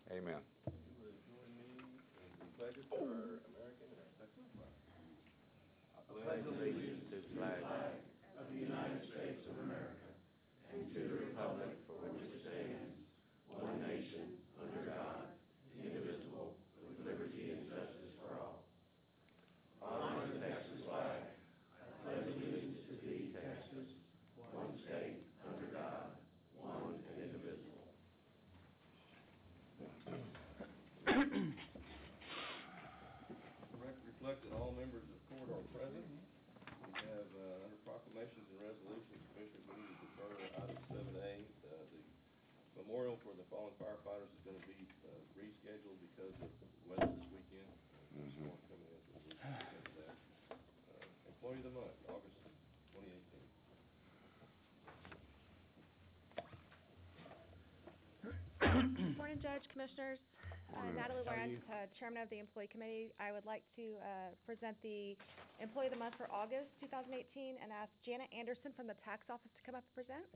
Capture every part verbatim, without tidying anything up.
Amen. You would join me in the pledges to our American and our Texas flag. I pledge allegiance to the flag of the United States of America and to the republic for which it stands, one nation, under God, indivisible, with liberty and justice for all. Honor the Texas flag. I pledge allegiance to thee, Texas, one state, under God, one and indivisible. Record reflect that all members of court are present. We have uh, under proclamations and resolutions, Commissioners, we need to defer item seven A. Uh, the memorial for the fallen firefighters is going to be uh, rescheduled because of weather this weekend. Mm-hmm. Storm coming in this weekend because of that. Uh, Employee of the Month, August twenty eighteen. Morning, Judge, Commissioners. Uh, Natalie Lawrence, uh, Chairman of the Employee Committee. I would like to uh, present the Employee of the Month for August two thousand eighteen and ask Janet Anderson from the Tax Office to come up and present.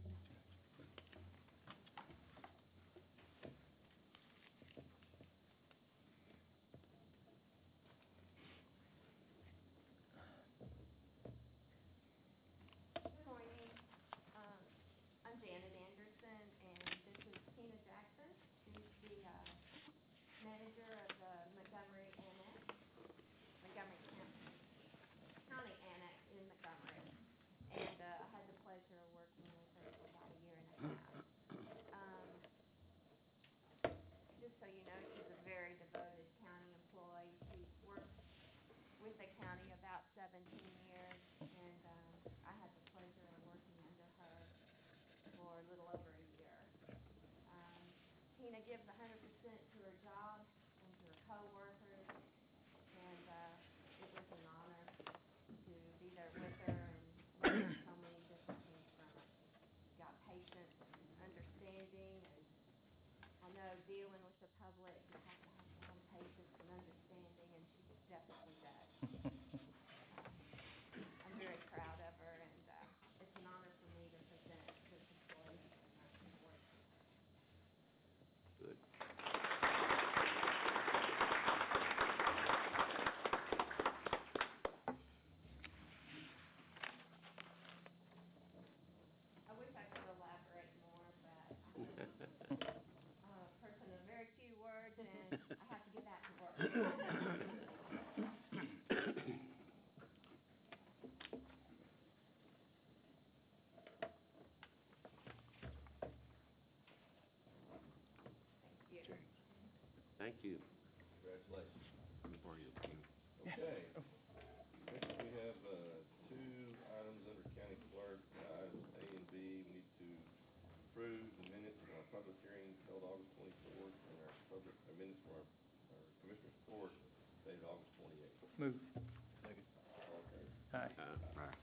Good morning. Um, I'm Janet Anderson, and this is Tina Jackson. She's the uh, manager of the Montgomery Annex, Montgomery County Annex in Montgomery. And uh, I had the pleasure of working with her for about a year and a half. Um, just so you know, she's a very devoted county employee. She works with the county about seventeen years, and um, I had the pleasure of working under her for a little over a year. Um, Tina gives one hundred percent to her job and to her coworkers, and uh, it was an honor to be there with her and learn so many different things from her. She got patience and understanding, and I know dealing with the public, you have to have some patience and understanding, and she definitely does. I'm very proud of her, and uh, it's an honor for me to present this employee award. Good. I wish I could elaborate more, but I'm a person of very few words, and I have to get back to work. Thank you. Thank you. Congratulations. Before you came. Okay. Next, we have uh, two items under county clerk, uh, items A and B. We need to approve the minutes from our public hearing held August twenty-fourth and our public uh, minutes from our, our commissioner's court dated August twenty-eighth. Move. Second. All in favor? Aye. Uh, aye.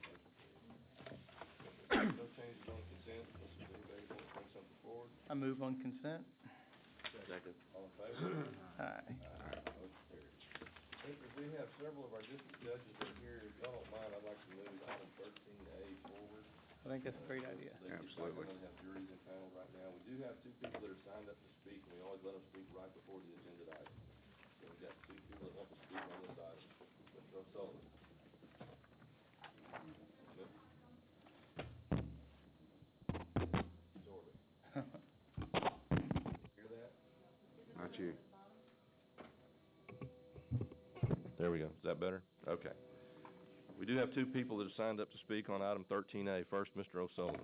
No changes on consent. Unless there's anybody who wants to bring something forward. I move on consent. Second. All in favor? Aye. Aye. Motion carries. Commissioners, we have several of our district judges that are here. If y'all don't mind, I'd like to move item thirteen A forward. I think that's a great idea. They- Absolutely. We're going to have juries in panel right now. We do have two people that are signed up to speak, and we always let them speak right before the agenda item. So we've got two people that want to speak on this item. Mister O'Sullivan. Jordan. Hear that? Not you. There we go. Is that better? Okay. We do have two people that have signed up to speak on item thirteen A. First, Mister O'Sullivan.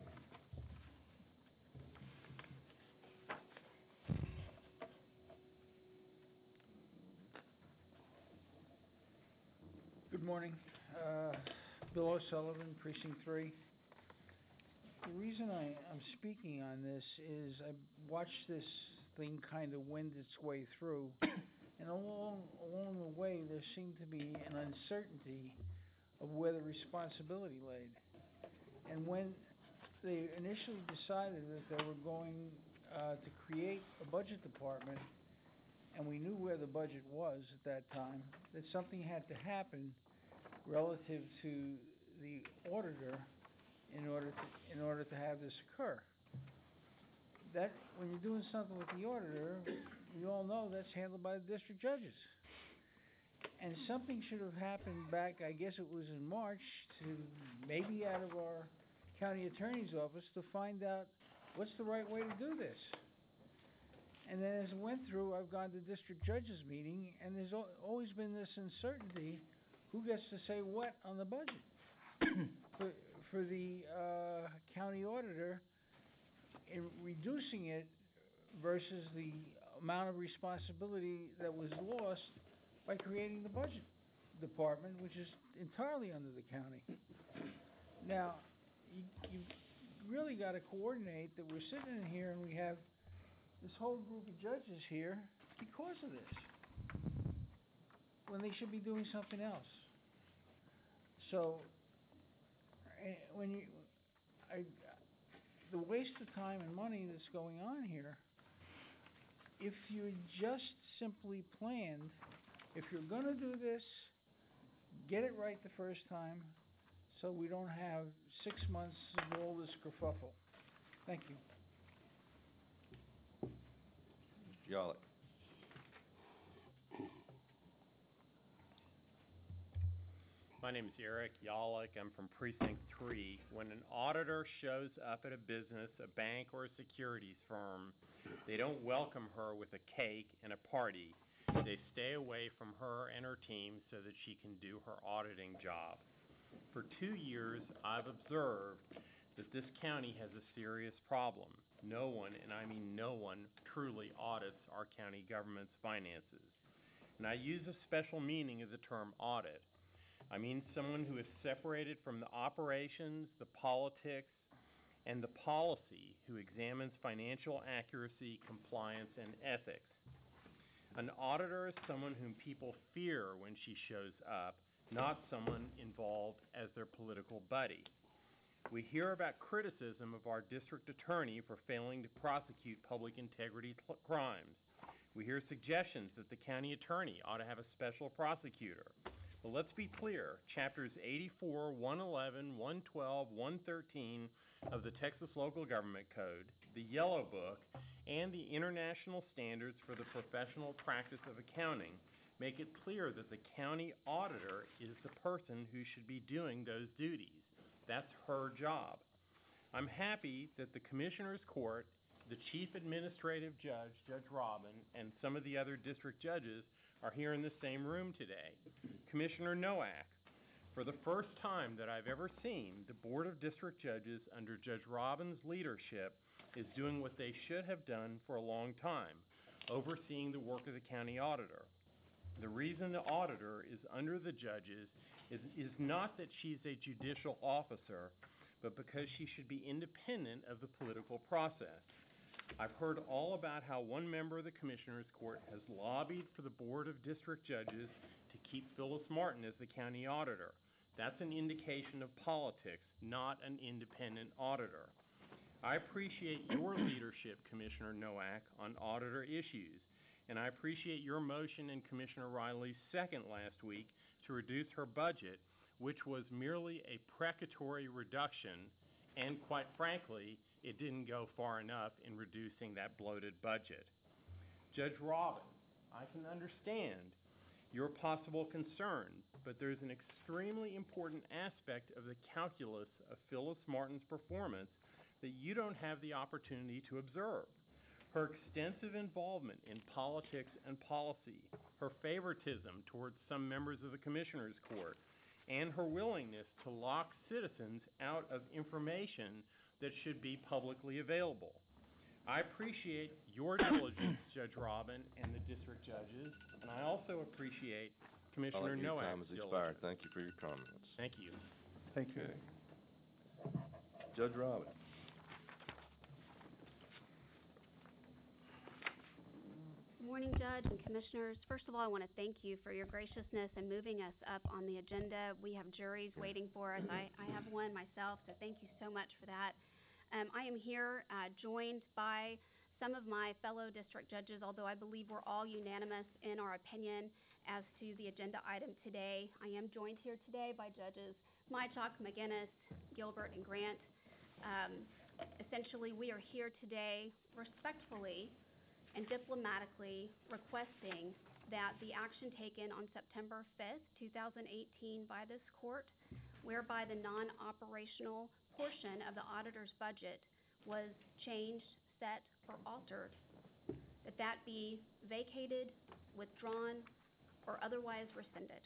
Good morning. Uh, Bill O'Sullivan, Precinct three. The reason I, I'm speaking on this is I watched this thing kind of wend its way through, and along, along the way there seemed to be an uncertainty of where the responsibility laid. And when they initially decided that they were going uh, to create a budget department, and we knew where the budget was at that time, that something had to happen relative to the auditor in order to, in order to have this occur. that, when you're doing something with the auditor, we all know that's handled by the district judges. And something should have happened back, I guess it was in March, to maybe out of our county attorney's office to find out what's the right way to do this. And then as it went through, I've gone to district judges meeting, and there's al- always been this uncertainty, who gets to say what on the budget? For, for the, uh, county auditor, in reducing it versus the amount of responsibility that was lost by creating the budget department, which is entirely under the county. Now, you, you really gotta coordinate that we're sitting in here and we have this whole group of judges here because of this, when they should be doing something else. So, eh, when you, I, the waste of time and money that's going on here, if you just simply planned, if you're gonna do this, get it right the first time, so we don't have six months of all this kerfuffle. Thank you. Yolick. My name is Eric Yolick. I'm from Precinct Three. When an auditor shows up at a business, a bank, or a securities firm, they don't welcome her with a cake and a party. They stay away from her and her team so that she can do her auditing job. For two years, I've observed that this county has a serious problem. No one, and I mean no one, truly audits our county government's finances. And I use a special meaning of the term audit. I mean someone who is separated from the operations, the politics, and the policy, who examines financial accuracy, compliance, and ethics. An auditor is someone whom people fear when she shows up, not someone involved as their political buddy. We hear about criticism of our district attorney for failing to prosecute public integrity cl- crimes. We hear suggestions that the county attorney ought to have a special prosecutor. Well, let's be clear. Chapters eighty-four, one eleven, one twelve, one thirteen of the Texas Local Government Code, the Yellow Book, and the International Standards for the Professional Practice of Accounting make it clear that the county auditor is the person who should be doing those duties. That's her job. I'm happy that the Commissioner's Court, the Chief Administrative Judge, Judge Robin, and some of the other district judges are here in the same room today. Commissioner Nowak, for the first time that I've ever seen, the Board of District Judges under Judge Robin's leadership is doing what they should have done for a long time, overseeing the work of the county auditor. The reason the auditor is under the judges is, is not that she's a judicial officer, but because she should be independent of the political process. I've heard all about how one member of the Commissioner's Court has lobbied for the Board of District Judges to keep Phyllis Martin as the county auditor. That's an indication of politics, not an independent auditor. I appreciate your leadership, Commissioner Nowak, on auditor issues, and I appreciate your motion and Commissioner Riley's second last week to reduce her budget, which was merely a precatory reduction, and quite frankly, it didn't go far enough in reducing that bloated budget. Judge Robin, I can understand your possible concern, but there's an extremely important aspect of the calculus of Phyllis Martin's performance that you don't have the opportunity to observe. Her extensive involvement in politics and policy, her favoritism towards some members of the Commissioner's Court, and her willingness to lock citizens out of information that should be publicly available. I appreciate your diligence, Judge Robin, and the district judges, and I also appreciate Commissioner Your Nowak's time has diligence. expired. Thank you for your comments. Thank you. Thank you. Okay. Judge Robin. Good morning, Judge and Commissioners. First of all, I want to thank you for your graciousness in moving us up on the agenda. We have juries waiting for us. I, I have one myself, so thank you so much for that. Um, I am here uh, joined by some of my fellow district judges, although I believe we're all unanimous in our opinion as to the agenda item today. I am joined here today by Judges Mychok, McGinnis, Gilbert, and Grant. Um, essentially, we are here today respectfully and diplomatically requesting that the action taken on September fifth, two thousand eighteen by this court, whereby the non-operational portion of the auditor's budget was changed, set, or altered, that that be vacated, withdrawn, or otherwise rescinded.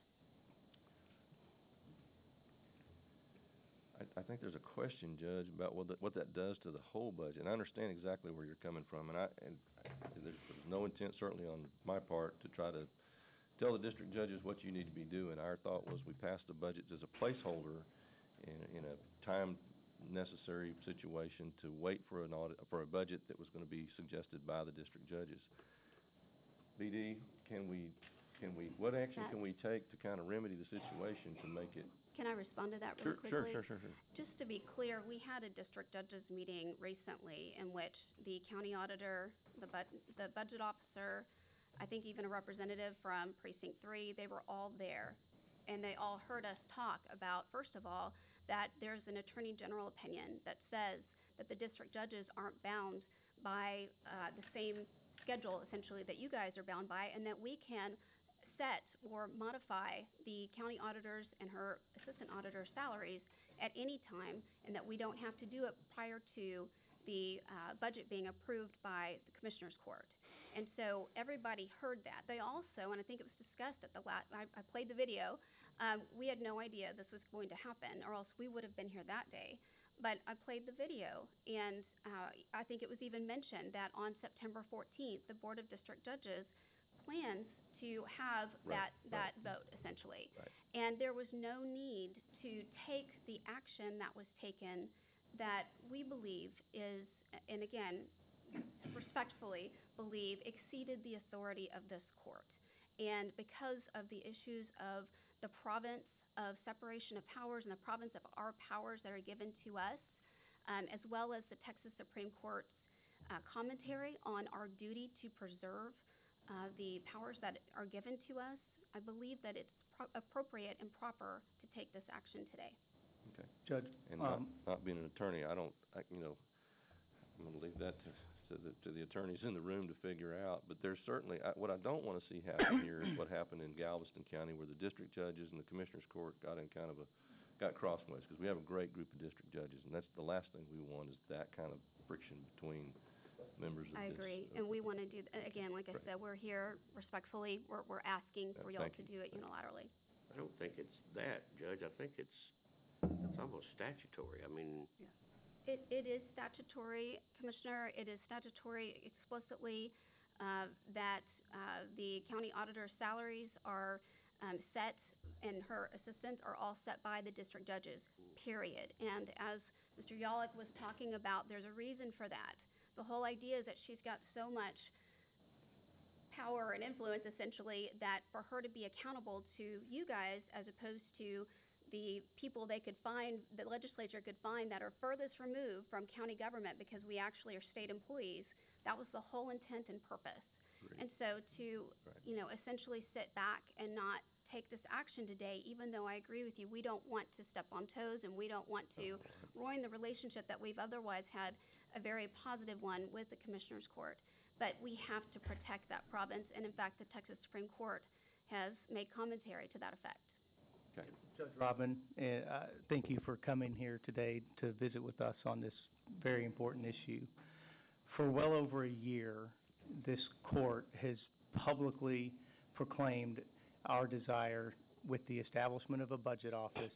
I, I think there's a question, Judge, about what that, what that does to the whole budget. And I understand exactly where you're coming from, and I, and there's, there's no intent certainly on my part to try to tell the district judges what you need to be doing. Our thought was we passed the budget as a placeholder in, in a time necessary situation to wait for an audit, for a budget that was gonna be suggested by the district judges. B D, can we, can we, what action That- can we take to kind of remedy the situation to make it? Can I respond to that Sure, really sure, quickly? sure, sure, sure. Just to be clear, we had a district judges meeting recently in which the county auditor, the bud- the budget officer, I think even a representative from precinct three, they were all there. And they all heard us talk about, first of all, that there's an attorney general opinion that says that the district judges aren't bound by, uh, the same schedule essentially that you guys are bound by, and that we can set or modify the county auditor's and her assistant auditor's salaries at any time, and that we don't have to do it prior to the uh, budget being approved by the Commissioners Court. And so everybody heard that. They also, and I think it was discussed at the last, I, I played the video, um, we had no idea this was going to happen, or else we would have been here that day. But I played the video, and uh, I think it was even mentioned that on September fourteenth, the Board of District Judges plans to have Right, that, that vote, essentially. Right. And there was no need to take the action that was taken that we believe is, and again, respectfully believe, exceeded the authority of this court. And because of the issues of the province of separation of powers and the province of our powers that are given to us, um, as well as the Texas Supreme Court's uh, commentary on our duty to preserve uh, the powers that are given to us, I believe that it's pro- appropriate and proper to take this action today. Okay. Judge, And not, um, not being an attorney, I don't, I, you know, I'm gonna leave that to, to the, to the attorneys in the room to figure out. But there's certainly, I, what I don't wanna see happen here is what happened in Galveston County, where the district judges and the commissioners court got in kind of a, got crossways, because we have a great group of district judges, and that's the last thing we want, is that kind of friction between members of I this. agree, of and we the- want to do, th- again, like I Right. said, we're here respectfully, we're, we're asking Yeah, for y'all thank to you. do it unilaterally. I don't think it's that, Judge. I think it's, it's almost statutory. I mean, It, it is statutory, Commissioner, it is statutory explicitly, uh, that, uh, the county auditor's salaries are, um, set, and her assistants are all set by the district judges, period. And as Mister Yolick was talking about, there's a reason for that. The whole idea is that she's got so much power and influence, essentially, that for her to be accountable to you guys as opposed to the people they could find, the legislature could find that are furthest removed from county government because we actually are state employees, that was the whole intent and purpose. Agreed. And so to, Right. you know, essentially sit back and not take this action today, even though I agree with you, we don't want to step on toes and we don't want to ruin the relationship that we've otherwise had a very positive one with the Commissioners Court. But we have to protect that province, and in fact, the Texas Supreme Court has made commentary to that effect. Okay. Judge Robin, uh, uh, thank you for coming here today to visit with us on this very important issue. For well over a year, this court has publicly proclaimed our desire with the establishment of a budget office,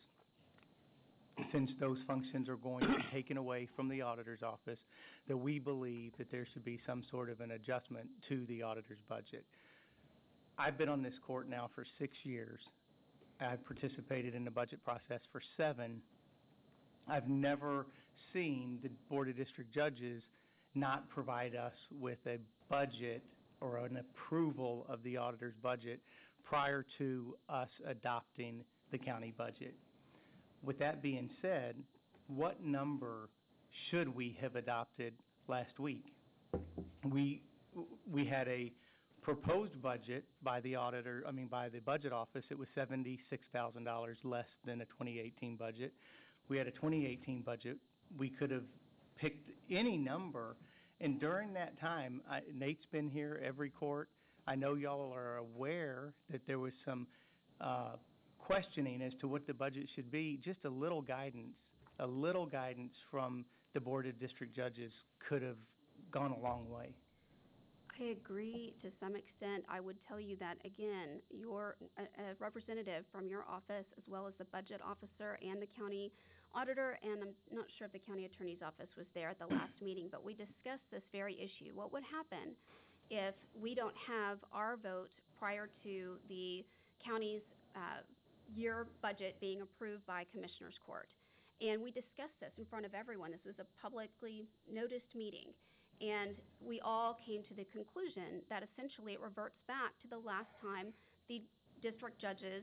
since those functions are going to be taken away from the auditor's office, that we believe that there should be some sort of an adjustment to the auditor's budget. I've been on this court now for six years. I've participated in the budget process for seven. I've never seen the Board of District Judges not provide us with a budget or an approval of the auditor's budget prior to us adopting the county budget. With that being said, what number should we have adopted last week? We, we had a proposed budget by the auditor, I mean, by the budget office. It was seventy-six thousand dollars less than a twenty eighteen budget. We had a twenty eighteen budget. We could have picked any number. And during that time, I, Nate's been here every court. I know y'all are aware that there was some uh, questioning as to what the budget should be. Just a little guidance, a little guidance from the Board of District Judges could have gone a long way. I agree to some extent. I would tell you that, again, your a, a representative from your office, as well as the budget officer and the county auditor, and I'm not sure if the county attorney's office was there at the last meeting, but we discussed this very issue. What would happen if we don't have our vote prior to the county's uh, year budget being approved by Commissioners Court? And we discussed this in front of everyone. This was a publicly noticed meeting. And we all came to the conclusion that essentially it reverts back to the last time the district judges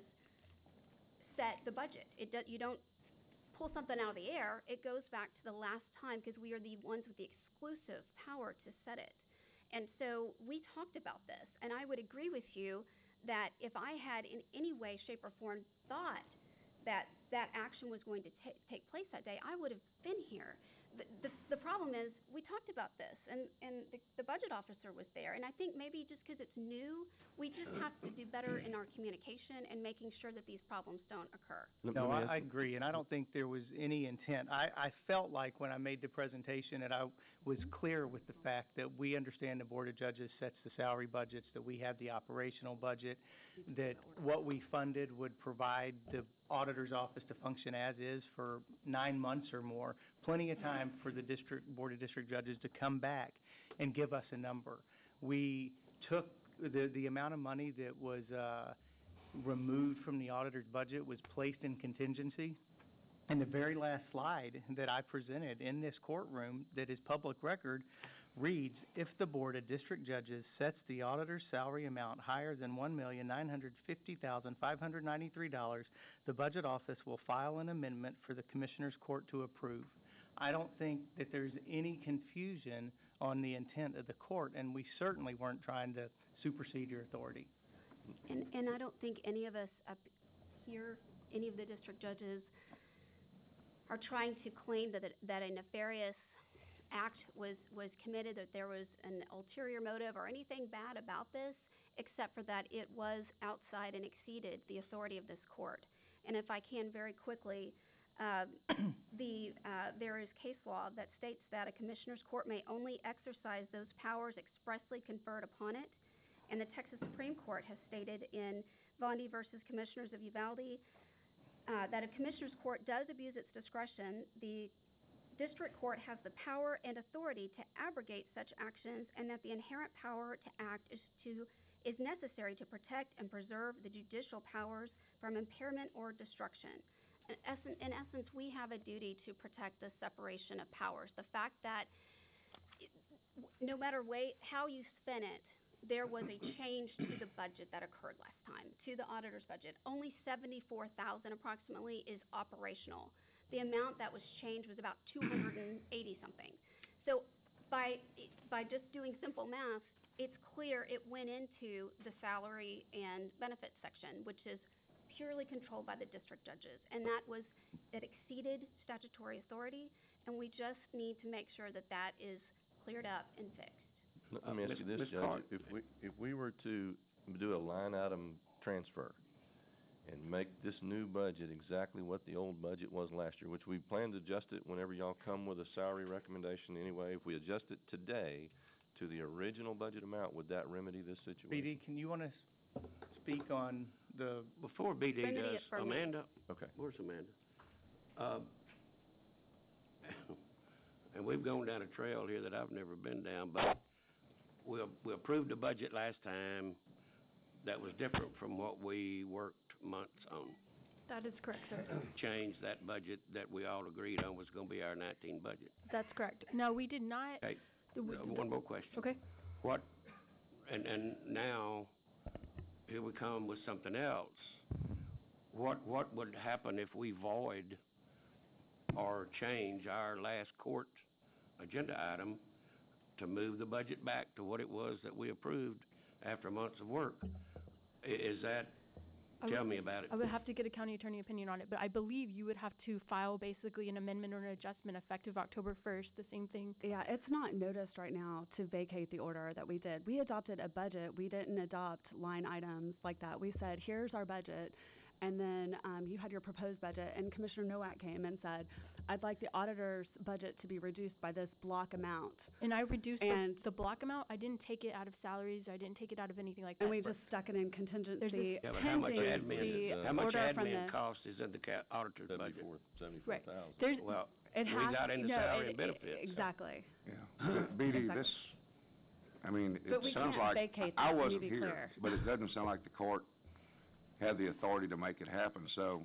set the budget. It do, you don't pull something out of the air. It goes back to the last time because we are the ones with the exclusive power to set it. And so we talked about this, and I would agree with you that if I had in any way, shape, or form thought that that action was going to ta- take place that day, I would have been here. The, the, the problem is, we talked about this, and, and the, the budget officer was there, and I think maybe just because it's new, we just have to do better in our communication and making sure that these problems don't occur. No, I, I agree, and I don't think there was any intent. I, I felt like when I made the presentation that I was clear with the fact that we understand the Board of Judges sets the salary budgets, that we have the operational budget, that what we funded would provide the auditor's office to function as is for nine months or more, plenty of time for the district Board of District Judges to come back and give us a number. We took the, the amount of money that was uh, removed from the auditor's budget was placed in contingency. And the very last slide that I presented in this courtroom that is public record reads, if the Board of District Judges sets the auditor's salary amount higher than one million nine hundred fifty thousand five hundred ninety-three dollars, the Budget Office will file an amendment for the Commissioners Court to approve. I don't think that there's any confusion on the intent of the court, and we certainly weren't trying to supersede your authority. And, and I don't think any of us up here, any of the district judges, are trying to claim that, that a nefarious act was, was committed, that there was an ulterior motive or anything bad about this, except for that it was outside and exceeded the authority of this court. And if I can very quickly, uh, the, uh, there is case law that states that a commissioner's court may only exercise those powers expressly conferred upon it. And the Texas Supreme Court has stated in Vondi versus Commissioners of Uvalde uh, that if commissioner's court does abuse its discretion, the district court has the power and authority to abrogate such actions, and that the inherent power to act is to is necessary to protect and preserve the judicial powers from impairment or destruction. In essence, in essence, we have a duty to protect the separation of powers. The fact that it, no matter way, how you spin it, there was a change to the budget that occurred last time, to the auditor's budget. Only seventy-four thousand dollars approximately is operational. The amount that was changed was about two hundred eighty something. So by by just doing simple math, it's clear it went into the salary and benefits section, which is purely controlled by the district judges. And that was, it exceeded statutory authority, and we just need to make sure that that is cleared up and fixed. Let me ask you this, Judge. If we, if we were to do a line item transfer and make this new budget exactly what the old budget was last year, which we plan to adjust it whenever y'all come with a salary recommendation anyway. If we adjust it today to the original budget amount, would that remedy this situation? B D, can you want to speak on the... Before B D Remedy does, it for me. Amanda, Okay. where's Amanda? Um, and we've gone down a trail here that I've never been down, but we, we approved a budget last time that was different from what we worked months on. That is correct, sir. Changed that budget that we all agreed on was gonna be our nineteen budget. That's correct. No, we did not. Okay, the- uh, one more question. Okay. What, and, and now, here we come with something else. What, what would happen if we void or change our last court agenda item to move the budget back to what it was that we approved after months of work? I- Is that I Tell would- me about it. I would have to get a county attorney opinion on it, but I believe you would have to file basically an amendment or an adjustment effective October first, the same thing. Yeah, it's not noticed right now to vacate the order that we did. We adopted a budget. We didn't adopt line items like that. We said, here's our budget. And then um, you had your proposed budget, and Commissioner Nowak came and said, I'd like the auditor's budget to be reduced by this block amount. And I reduced the, And- the block amount. I didn't take it out of salaries. I didn't take it out of anything like that. And we but- just stuck it in contingency Yeah, but how much pending admin, the how much order from admin the. cost is in the ca- auditor's budget? Seventy-four, seventy-four Right. thousand. There's, Well, It we has, got into no, salary it- and benefits. it- Exactly. Yeah. B D, Exactly. this, I mean, it But we sounds can't like, vacate I that, let me wasn't be here, clear. but it doesn't sound like the court had the authority to make it happen, so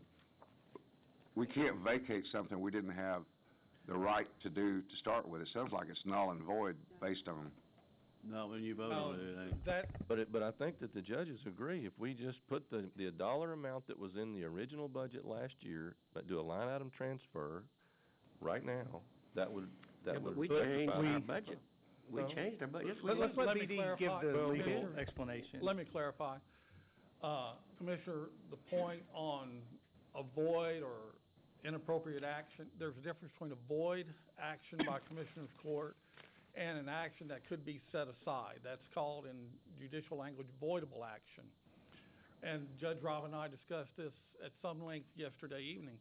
we can't vacate something we didn't have the right to do to start with. It sounds like it's null and void based on, No, when you vote No, on it, it ain't. that, But it, but I think that the judges agree, if we just put the, the dollar amount that was in the original budget last year, but do a line item transfer right now, that would, Yeah, that but would. we changed rectify- our budget. We Well- changed our budget. Yes, we Let, did. let's let Let B me D give clarify. the Well, legal Commissioner- explanation. let me clarify. Uh, Commissioner, the point on a void or inappropriate action, there's a difference between a void action by Commissioner's Court and an action that could be set aside. That's called in judicial language voidable action. And Judge Robb and I discussed this at some length yesterday evening.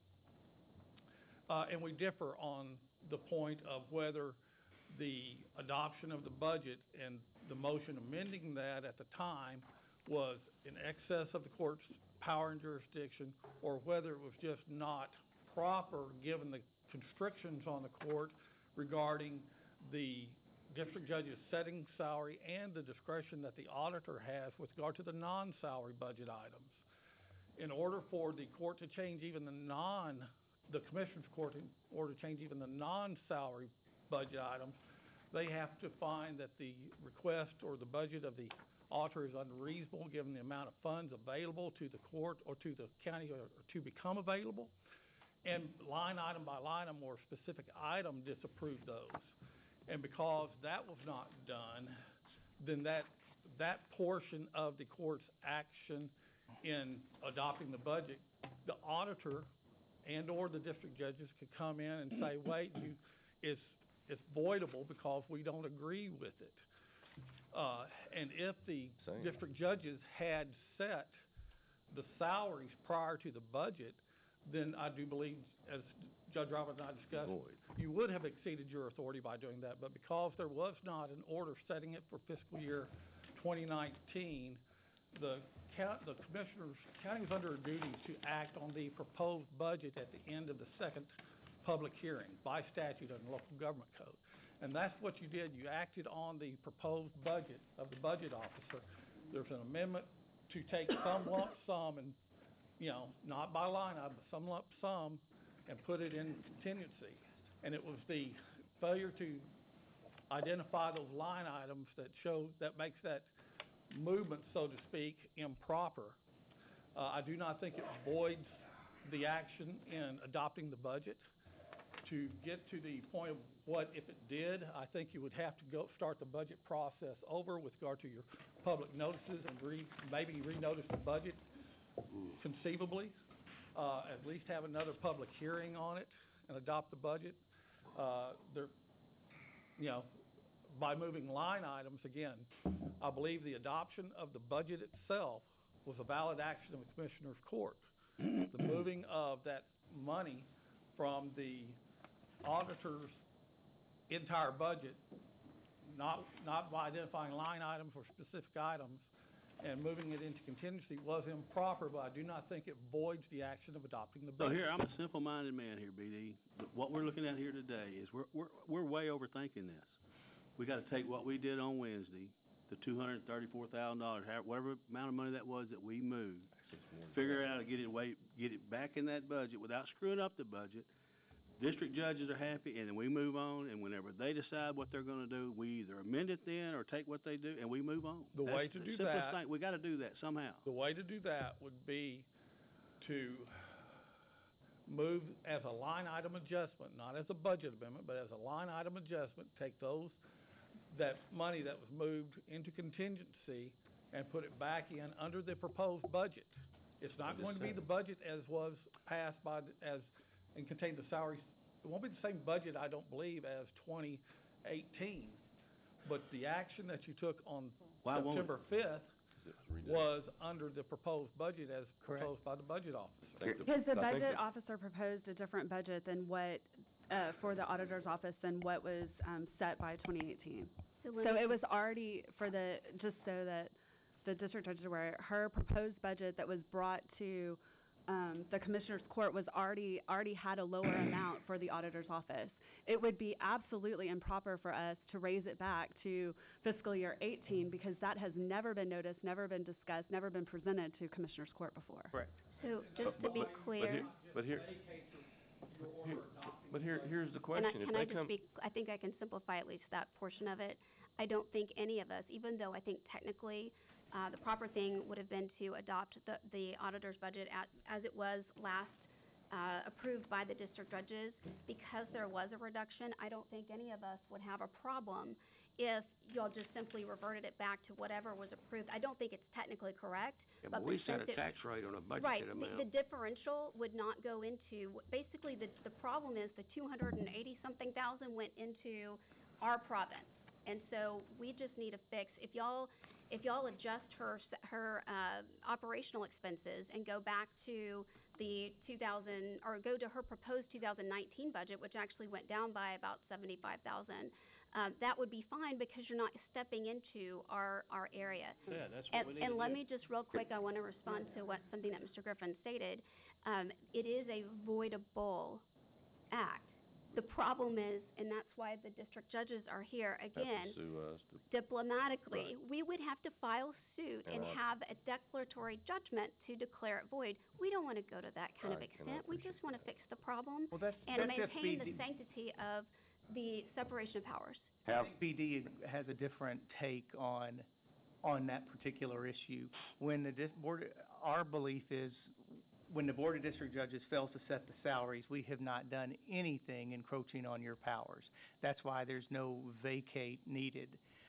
Uh, and we differ on the point of whether the adoption of the budget and the motion amending that at the time was in excess of the court's power and jurisdiction, or whether it was just not proper, given the constrictions on the court regarding the district judge's setting salary and the discretion that the auditor has with regard to the non-salary budget items. In order for the court to change even the non, the commissioner's court, in order to change even the non-salary budget items, they have to find that the request or the budget of the auditor is unreasonable given the amount of funds available to the court or to the county or to become available. And line item by line item or specific item disapprove those. And because that was not done, then that, that portion of the court's action in adopting the budget, the auditor and or the district judges could come in and say, wait, you, it's, it's voidable because we don't agree with it. Uh, and if the Same. district judges had set the salaries prior to the budget, then I do believe, as Judge Roberts and I discussed, Void. you would have exceeded your authority by doing that. But because there was not an order setting it for fiscal year twenty nineteen, the count, the commissioners, county was under a duty to act on the proposed budget at the end of the second public hearing by statute under local government code. And that's what you did. You acted on the proposed budget of the budget officer. There's an amendment to take some lump sum and, you know, not by line item, but some lump sum and put it in contingency. And it was the failure to identify those line items that show, that makes that movement, so to speak, improper. Uh, I do not think it voids the action in adopting the budget. To get to the point of what if it did, I think you would have to go start the budget process over with regard to your public notices and re, maybe renotice the budget conceivably, uh, at least have another public hearing on it and adopt the budget. Uh, there, you know, by moving line items, again, I believe the adoption of the budget itself was a valid action of the Commissioner's Court. The moving of that money from the auditor's entire budget, not, not by identifying line items or specific items, and moving it into contingency was improper, but I do not think it voids the action of adopting the So budget. here, I'm a simple-minded man here, B D. But what we're looking at here today is we're, we're, we're way overthinking this. We gotta take what we did on Wednesday, the two hundred and thirty-four thousand dollars, whatever amount of money that was that we moved, figure out how to get it way, get it back in that budget without screwing up the budget. District judges are happy, and then we move on, and whenever they decide what they're gonna do, we either amend it then or take what they do, and we move on. The way to That's do the simplest that- thing. We gotta do that somehow. The way to do that would be to move as a line item adjustment, not as a budget amendment, but as a line item adjustment, take those, that money that was moved into contingency and put it back in under the proposed budget. It's not I'm going just to be the budget as was passed by, the- as, and contained the salaries. It won't be the same budget, I don't believe, as twenty eighteen. But the action that you took on Why won't it? September fifth was under the proposed budget as Correct. proposed by the budget officer. Think the- Because the I think budget the- officer proposed a different budget than what, uh, for the auditor's office than what was, um, set by twenty eighteen. So let So me- it was already, for the, just so that the district judges were aware, her proposed budget that was brought to, um, the commissioner's court was already, already had a lower amount for the auditor's office. It would be absolutely improper for us to raise it back to fiscal year eighteen, because that has never been noticed, never been discussed, never been presented to commissioner's court before. Correct. So just to But- be but- but clear, here- But here, here- but here, here's the and I, question, if can I they just come, be, I think I can simplify at least that portion of it. I don't think any of us, even though I think technically, uh, the proper thing would have been to adopt the, the auditor's budget at, as it was last, uh, approved by the district judges, because there was a reduction, I don't think any of us would have a problem if y'all just simply reverted it back to whatever was approved. I don't think it's technically correct, Yeah, but but we set since a it- tax rate on a Right, budgeted the, amount. the differential would not go into, basically, the, the problem is the two hundred and eighty-something thousand went into our province. And so we just need a fix. If y'all, if y'all adjust her, s- her, uh, operational expenses and go back to the two thousand, or go to her proposed two thousand nineteen budget, which actually went down by about seventy-five thousand, um, that would be fine because you're not stepping into our, our area. Yeah, that's And, what we need and to let do. me just real quick, I want to respond to what, something that Mister Griffin stated. Um, it is a voidable act. The problem is, and that's why the district judges are here, have to again, sue us, to- diplomatically, we would have to file suit and And I- have a declaratory judgment to declare it void. We don't want to go to that kind of Right, and I extent. We just want to fix the problem Well, that's, and that's maintain the F B D. sanctity of the separation of powers. Have, F B D has a different take on, on that particular issue. When the dis- board, our belief is, when the Board of District Judges fails to set the salaries, we have not done anything encroaching on your powers. That's why there's no vacate needed.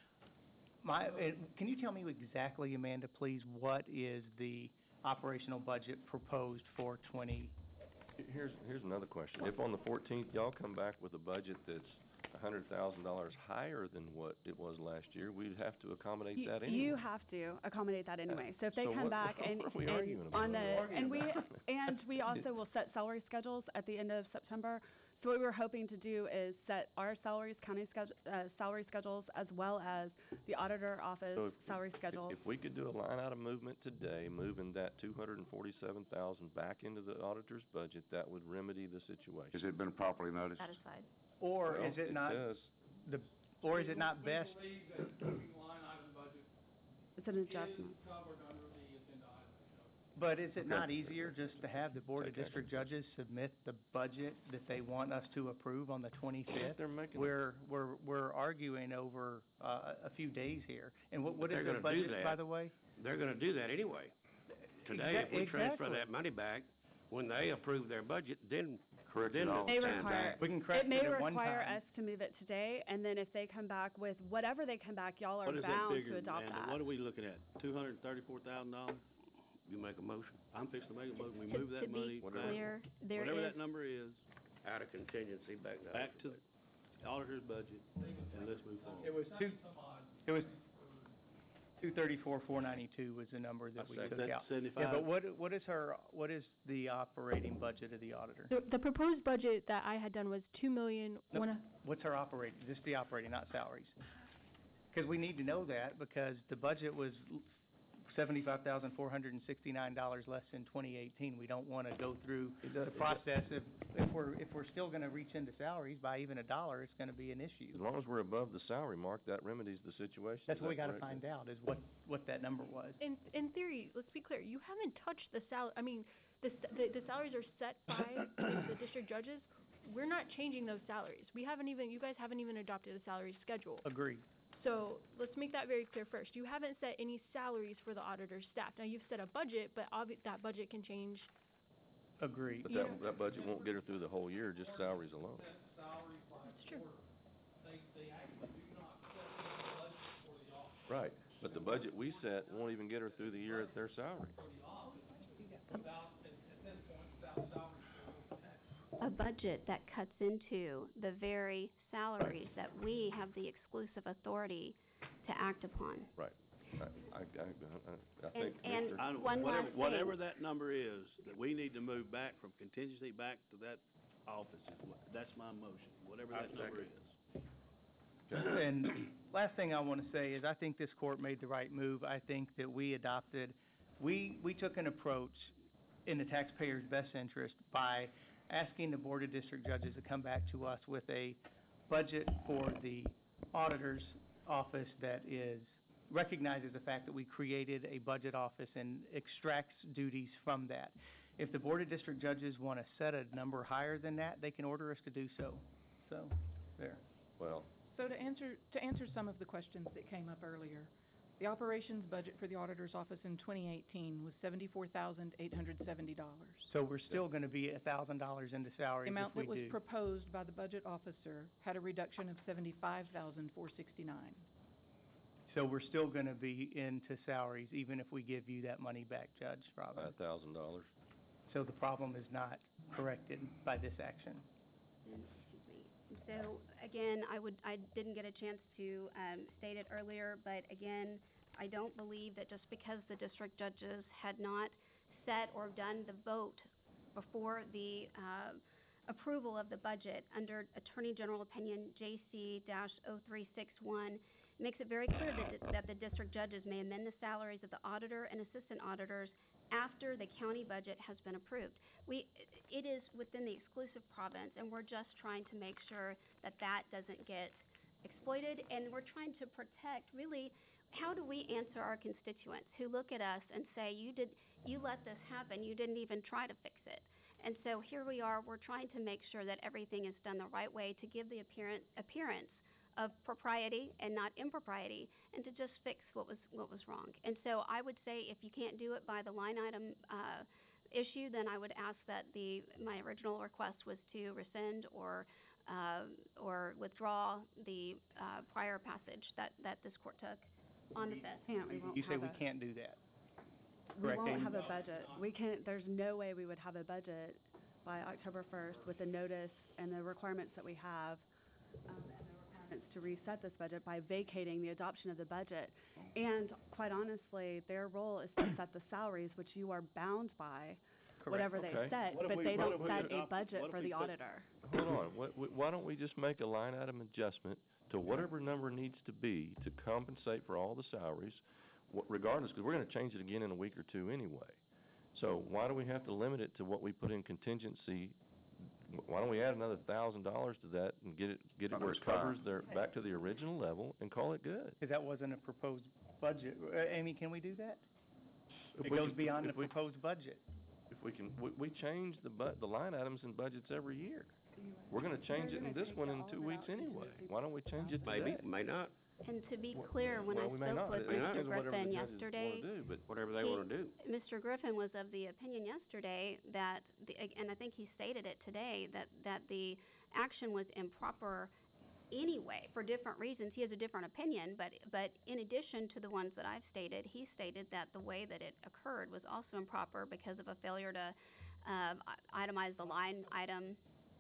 My, and can you tell me exactly, Amanda, please, what is the operational budget proposed for twenty? here's, here's another question. If on the fourteenth, y'all come back with a budget that's a hundred thousand dollars higher than what it was last year, we'd have to accommodate You, that anyway. you have to accommodate that anyway. So if they So come what- back and, what are we and arguing about? on the, What are we and we, arguing about? and we also will set salary schedules at the end of September. So what we're hoping to do is set our salaries, county schedule, uh, salary schedules, as well as the auditor office So if- salary if- schedule. If we could do a line item movement today, moving that two hundred and forty-seven thousand back into the auditor's budget, that would remedy the situation. has it been properly noticed? Satisfied. Or Well, is it not, does. the, or is it not best? We believe that moving line item budget It's an adjustment. is covered under the agenda item. But is it Okay. not easier just to have the Board of Take District Judges submit the budget that they want us to approve on the twenty-fifth? They're making, We're, we're, we're arguing over, uh, a few days here. And what, what is They're their gonna do budget, by that. the way? They're gonna do that anyway. Today, if Exa- we transfer exactly. that money back, when they approve their budget, then, Correct then it all. the They time require- back. We can correct It may it at one require time. us to move it today, and then if they come back with whatever they come back, y'all are What is that bound figure, to adopt Amanda? that. What are we looking at? Two hundred and thirty-four thousand dollars? You make a motion I'm fixing to make a motion. We To, move to that money be back, clear, there whatever is, that number is, out of contingency back to. back to the auditor's budget, and let's move forward. It was two, it was two thirty-four, four ninety-two was the number that I we second took that. out. Yeah, seventy-five. but what, what is her, what is the operating budget of the auditor? The, the proposed budget that I had done was two million, No. one, What's her operating, just the operating, not salaries? Because we need to know that, because the budget was seventy-five thousand, four hundred and sixty-nine dollars less than twenty eighteen. We don't want to go through It does- the it does- process of, if we're, if we're still going to reach into salaries by even a dollar, it's going to be an issue. as long as we're above the salary mark, that remedies the situation. That's Is what we that got to correct? find out, is what, what that number was. in, in theory, let's be clear, you haven't touched the sal, I mean, the, s- the, the salaries are set by the district judges. We're not changing those salaries. We haven't even, you guys haven't even adopted a salary schedule. Agreed. So, let's make that very clear first. You haven't set any salaries for the auditor's staff. Now, you've set a budget, but obvi- that budget can change. Agreed. But Yeah. that, that budget won't get her through the whole year, just salaries alone. Salaries by That's true. quarter. They, they actually do not set the budget for the office. Right, but the budget we set won't even get her through the year at their salary. without, at, at this point, without salaries for those taxes. A budget that cuts into the very salaries that we have the exclusive authority to act upon. Right. I, I, I, I And- think and Commissioner. I don't- One whatever, last thing. whatever that number is, that we need to move back from contingency back to that office, is what, that's my motion, whatever that number is. And last thing I want to say is I think this court made the right move. I think that we adopted, we, we took an approach in the taxpayer's best interest by asking the Board of District Judges to come back to us with a budget for the auditor's office that is, recognizes the fact that we created a budget office and extracts duties from that. If the Board of District Judges want to set a number higher than that, they can order us to do so. So, there. Well, So to answer, to answer some of the questions that came up earlier, the operations budget for the auditor's office in twenty eighteen was seventy-four thousand eight hundred seventy dollars. So we're still going to be a thousand dollars into The salaries amount if we that was do. proposed by the budget officer had a reduction of seventy-five thousand four sixty-nine. So we're still going to be into salaries even if we give you that money back, Judge Robin. five thousand dollars. So the problem is not corrected by this action. So, again, I would, I didn't get a chance to, um, state it earlier, but again, I don't believe that just because the district judges had not set or done the vote before the, uh, approval of the budget under Attorney General Opinion J C oh three six one, makes it very clear that, that the district judges may amend the salaries of the auditor and assistant auditors after the county budget has been approved. We, it is within the exclusive province, and we're just trying to make sure that that doesn't get exploited, and we're trying to protect, really, how do we answer our constituents who look at us and say, you did, you let this happen, you didn't even try to fix it. And so here we are, we're trying to make sure that everything is done the right way to give the appearance, appearance of propriety and not impropriety, and to just fix what was, what was wrong. And so I would say if you can't do it by the line item, uh, issue, then I would ask that the, my original request was to rescind or, uh, or withdraw the, uh, prior passage that, that this court took on the fifth. Can't, we won't You say have we a- can't do that. We Correct, won't Amy? have a budget. We can't, there's no way we would have a budget by October first with the notice and the requirements that we have, um, and the requirements to reset this budget by vacating the adoption of the budget. And quite honestly, their role is to set the salaries, which you are bound by, whatever they Okay. set, What if but we- they what don't if we set a adopt- budget what if for we the put- auditor. Hold on, wh- wh- why don't we just make a line item adjustment to whatever number needs to be to compensate for all the salaries, wh- regardless, because we're gonna change it again in a week or two anyway. So why do we have to limit it to what we put in contingency? Wh- Why don't we add another thousand dollars to that and get it, get it where it covers their, back to the original level and call it good? Because that wasn't a proposed budget. Uh, Amy, can we do that? If It we goes can- beyond the if we- proposed budget. If we can, we, we change the bu, the line items and budgets every year. We're gonna change it in this one in two weeks anyway. Why don't we change it today? Maybe, may not, And to be clear, when I Well, we may spoke not. with It may not. Mister depends on whatever the Griffin judges yesterday, wanna do, but whatever they He- wanna do. Mister Griffin was of the opinion yesterday that, the, and I think he stated it today, that, that the action was improper anyway, for different reasons. He has a different opinion, but, but in addition to the ones that I've stated, he stated that the way that it occurred was also improper because of a failure to, um, i- itemize the line item.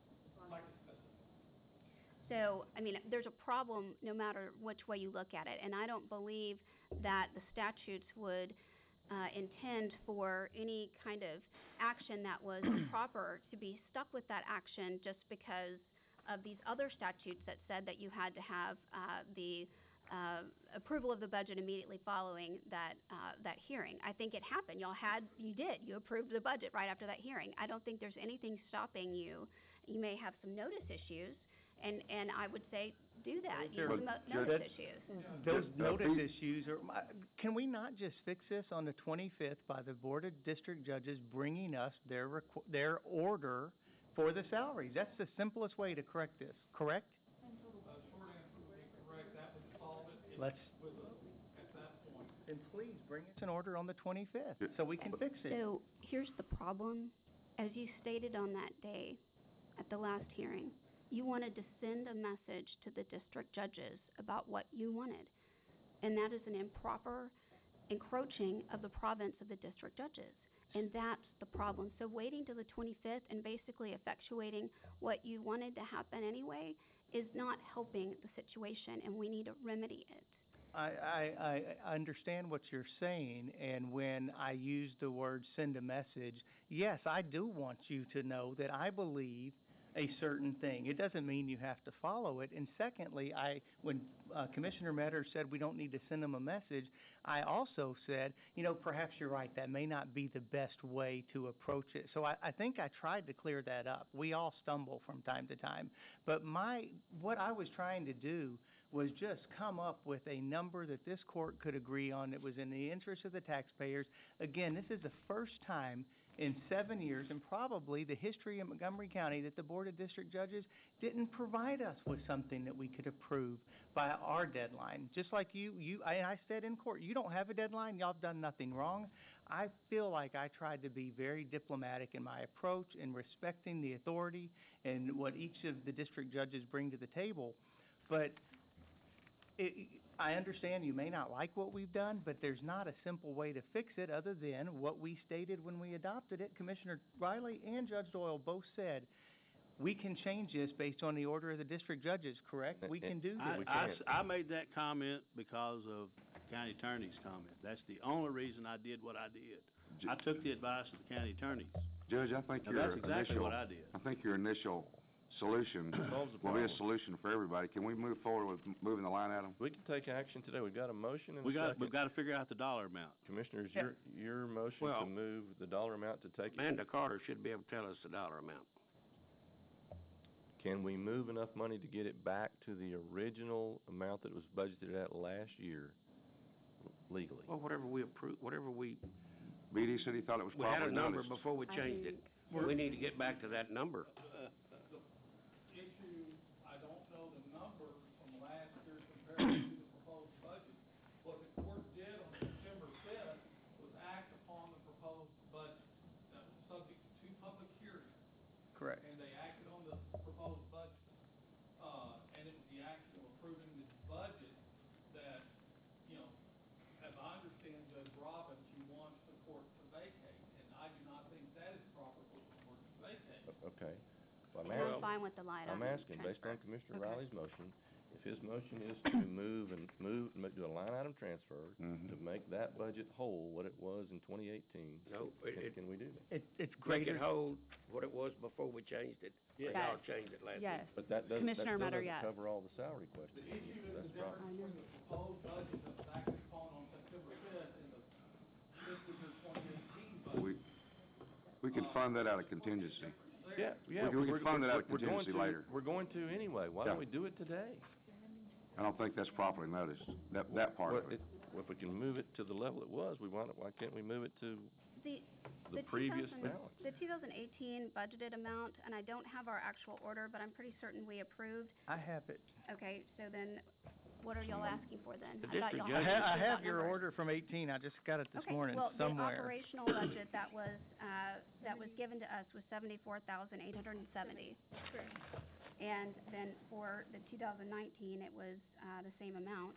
So, I mean, there's a problem no matter which way you look at it, and I don't believe that the statutes would uh, intend for any kind of action that was proper to be stuck with that action just because of these other statutes that said that you had to have uh, the uh, approval of the budget immediately following that uh, that hearing. I think it happened. Y'all had, you did. You approved the budget right after that hearing. I don't think there's anything stopping you. You may have some notice issues, and and I would say do that. Use But the mo- Judge- notice issues. Those Uh, notice Pete- issues are, my- can we not just fix this on the twenty-fifth by the Board of District Judges bringing us their requ- their order for the salaries? That's the simplest way to correct this, correct? Uh, short answer would be correct, that would solve it. Let's, With, at that point. then please bring us an order on the twenty-fifth so we can fix it. So here's the problem. As you stated on that day at the last hearing, you wanted to send a message to the district judges about what you wanted. And that is an improper encroaching of the province of the district judges. And that's the problem. So waiting till the twenty-fifth and basically effectuating what you wanted to happen anyway is not helping the situation, and we need to remedy it. I, I, I understand what you're saying, and when I use the word send a message, yes, I do want you to know that I believe a certain thing. It doesn't mean you have to follow it. And secondly, I, when uh, Commissioner Metter said we don't need to send them a message, I also said, you know, perhaps you're right, that may not be the best way to approach it. So I, I think I tried to clear that up. We all stumble from time to time. But my, what I was trying to do was just come up with a number that this court could agree on that was in the interest of the taxpayers. Again, this is the first time in seven years, and probably the history of Montgomery County, that the Board of District Judges didn't provide us with something that we could approve by our deadline. Just like you, you, I, I said in court, you don't have a deadline, y'all have done nothing wrong. I feel like I tried to be very diplomatic in my approach in respecting the authority and what each of the district judges bring to the table. But It, I understand you may not like what we've done, but there's not a simple way to fix it other than what we stated when we adopted it. Commissioner Riley and Judge Doyle both said, we can change this based on the order of the district judges, correct? We can do I, this. I, I made that comment because of county attorney's comment. That's the only reason I did what I did. I took the advice of the county attorneys. Judge, I think Now, your that's exactly initial, what I did. I think your initial solution Solves the will be a problem. solution for everybody. Can we move forward with m- moving the line item? We can take action today. We've got a motion and a We got, second. we've got to figure out the dollar amount. Commissioners, Yeah. your, your motion Well- to move the dollar amount to take it, Amanda Carter should be able to tell us the dollar amount. can we move enough money to get it back to the original amount that it was budgeted at last year legally? Well, whatever we approve, whatever we, B D said he thought it was we had properly a number noticed. before we I changed it. think We need to get back to that number. issue, I don't know the numbers from last year compared to the proposed budget. What the court did on September fifth was act upon the proposed budget that was subject to two public hearings, Correct. and they acted on the proposed budget. Uh, and it was the action of approving the budget that, you know, as I understand Judge Robbins, he wants the court to vacate, and I do not think that is proper for the court to vacate. Okay. Well, I'm And I'm asking, fine with the line I'm item asking, based transfer. on Commissioner Okay. Riley's motion, if his motion is to move and move, ma- do a line item transfer Mhm. to make that budget whole what it was in twenty eighteen, No, it, can, it, can we do that? It, it's make greater. it hold what it was before we changed it. Yes. Y'all changed it last week. Yes. But that doesn't, that Commissioner still Metter, doesn't yes. cover all the salary questions. The issue is That's the the problem. difference between the proposed budget that was acted upon on September fifth and the fiscal year twenty eighteen budget. We, we could fund that out of contingency. Yeah, yeah. We can- we can we're- fund that out of we're- we're going contingency to- later. We're going to anyway. Why don't Yeah. we do it today? I don't think that's properly noticed, that, that part Well, of it. well, if we can move it to the level it was, we want it, why can't we move it to The, the the previous 2000 balance? The two thousand eighteen budgeted amount, and I don't have our actual order, but I'm pretty certain we approved. I have it. Okay, so then, what are y'all asking for then? The I thought district y'all I had ha- I the have spot your numbers. order from eighteen, I just got it this Okay, morning well, the somewhere. operational budget that was, uh, that was given to us was seventy-four thousand eight hundred and seventy. And then for the two thousand nineteen, it was, uh, the same amount.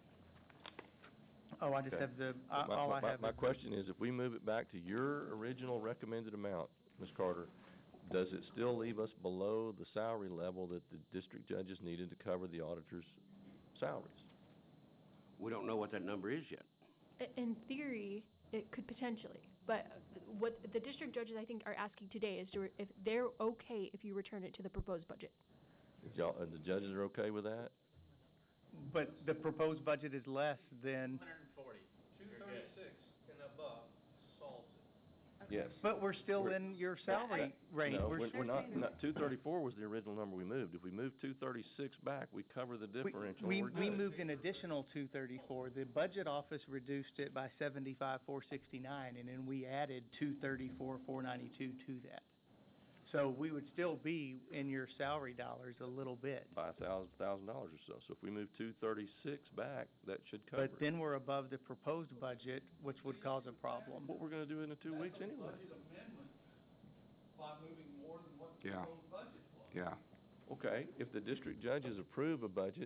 Oh, I just Okay. have the, uh, My- all my- I my- have My is, question is, if we move it back to your original recommended amount, Miz Carter, does it still leave us below the salary level that the district judges needed to cover the auditor's salaries? We don't know what that number is yet. I- In theory, it could potentially, but what the district judges, I think, are asking today is to, re- if they're okay if you return it to the proposed budget. Is y'all, and the judges are okay with that? but the proposed budget is less than, Two thirty-six and above solves it. Yes. but we're still We're- in your salary range. No, We're we're, s- we're not, not, two thirty-four was the original number we moved. If we move two thirty-six back, we cover the we- differential, We, we're we good. moved an additional two thirty-four. The budget office reduced it by seventy-five, four sixty-nine, and then we added two thirty-four, four ninety-two to that. So we would still be in your salary dollars a little bit. By a thousand, thousand dollars or so. So if we move two thirty-six back, that should cover it. But then we're above the proposed budget, which would cause a problem. What we're gonna do in the two weeks anyway. Budget amendment by moving more than what the Yeah. proposed budget was. Yeah. Okay, if the district judges approve a budget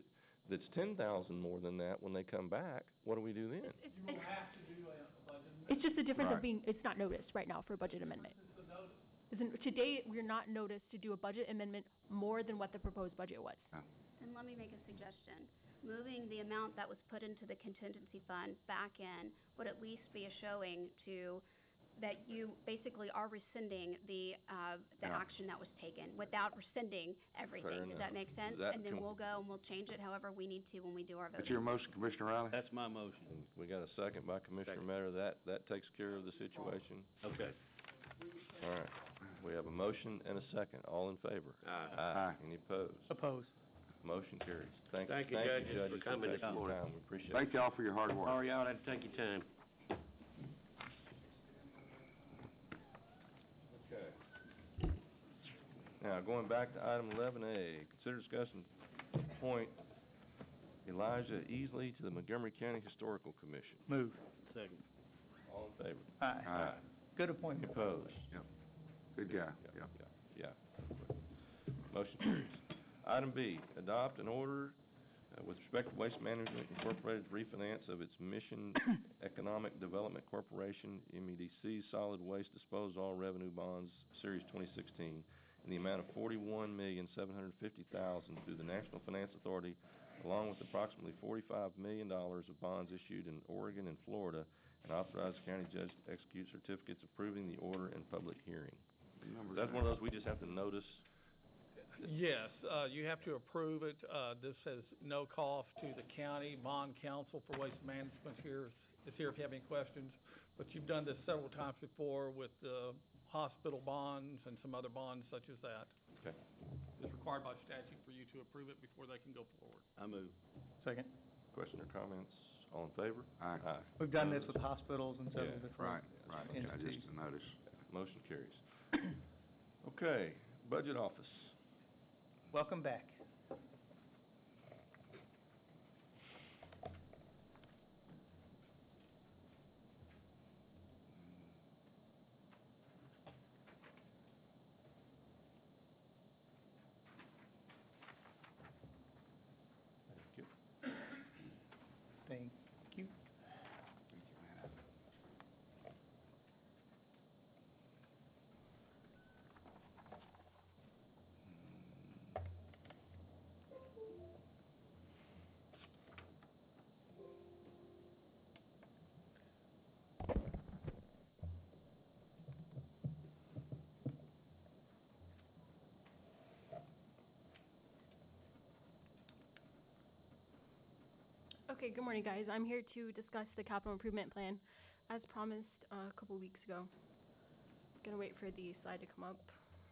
that's ten thousand more than that when they come back, what do we do then? It's, it's, it's just the difference of Right. being, it's not noticed right now for a budget amendment. Isn't, today, we're not noticed to do a budget amendment more than what the proposed budget was. And let me make a suggestion. Moving the amount that was put into the contingency fund back in would at least be a showing to, that you basically are rescinding the, uh, the Yeah. action that was taken without rescinding everything. Does that enough. make sense? That And then com- we'll go and we'll change it however we need to when we do our voting. That's your motion, Commissioner Riley? That's my motion. And we got a second by Commissioner Second. Metter. That, that takes care of the situation. Okay. All right. We have a motion and a second. All in favor? Aye. Aye. Any opposed? Opposed. Motion carries. Thank you. Thank you, judges, for coming this taking your morning. time. We appreciate it. Thank y'all for your hard work. Sorry y'all had to take your time. Okay. Now, going back to item eleven A, consider discussing appoint Elijah Easley to the Montgomery County Historical Commission. Move. Second. All in favor? Aye. Aye. Good Any appointment. opposed? Good guy, Yeah, yeah. yeah, yeah. Motion carries. Item B, adopt an order uh, with respect to Waste Management Incorporated's refinance of its Mission Economic Development Corporation, M E D C, Solid Waste Disposal All Revenue Bonds, Series twenty sixteen, in the amount of forty-one million, seven hundred fifty thousand through the National Finance Authority, along with approximately forty-five million dollars of bonds issued in Oregon and Florida, and authorize the county judge to execute certificates approving the order and public hearing. That's one of those we just have to notice. Yes, uh, you have to approve it. Uh, this has no cost to the county. Bond counsel for waste management here is, is here if you have any questions. But you've done this several times before with, uh, hospital bonds and some other bonds such as that. Okay. It's required by statute for you to approve it before they can go forward. I move. Second. Question or comments? All in favor? Aye. Aye. We've done this with hospitals and several Yeah, different Right, right, yeah, entities. just a notice. Motion carries. Okay, Budget Office. Welcome back. Thank you. Thank you. Okay, good morning, guys. I'm here to discuss the capital improvement plan, as promised uh, a couple weeks ago. Gonna wait for the slide to come up.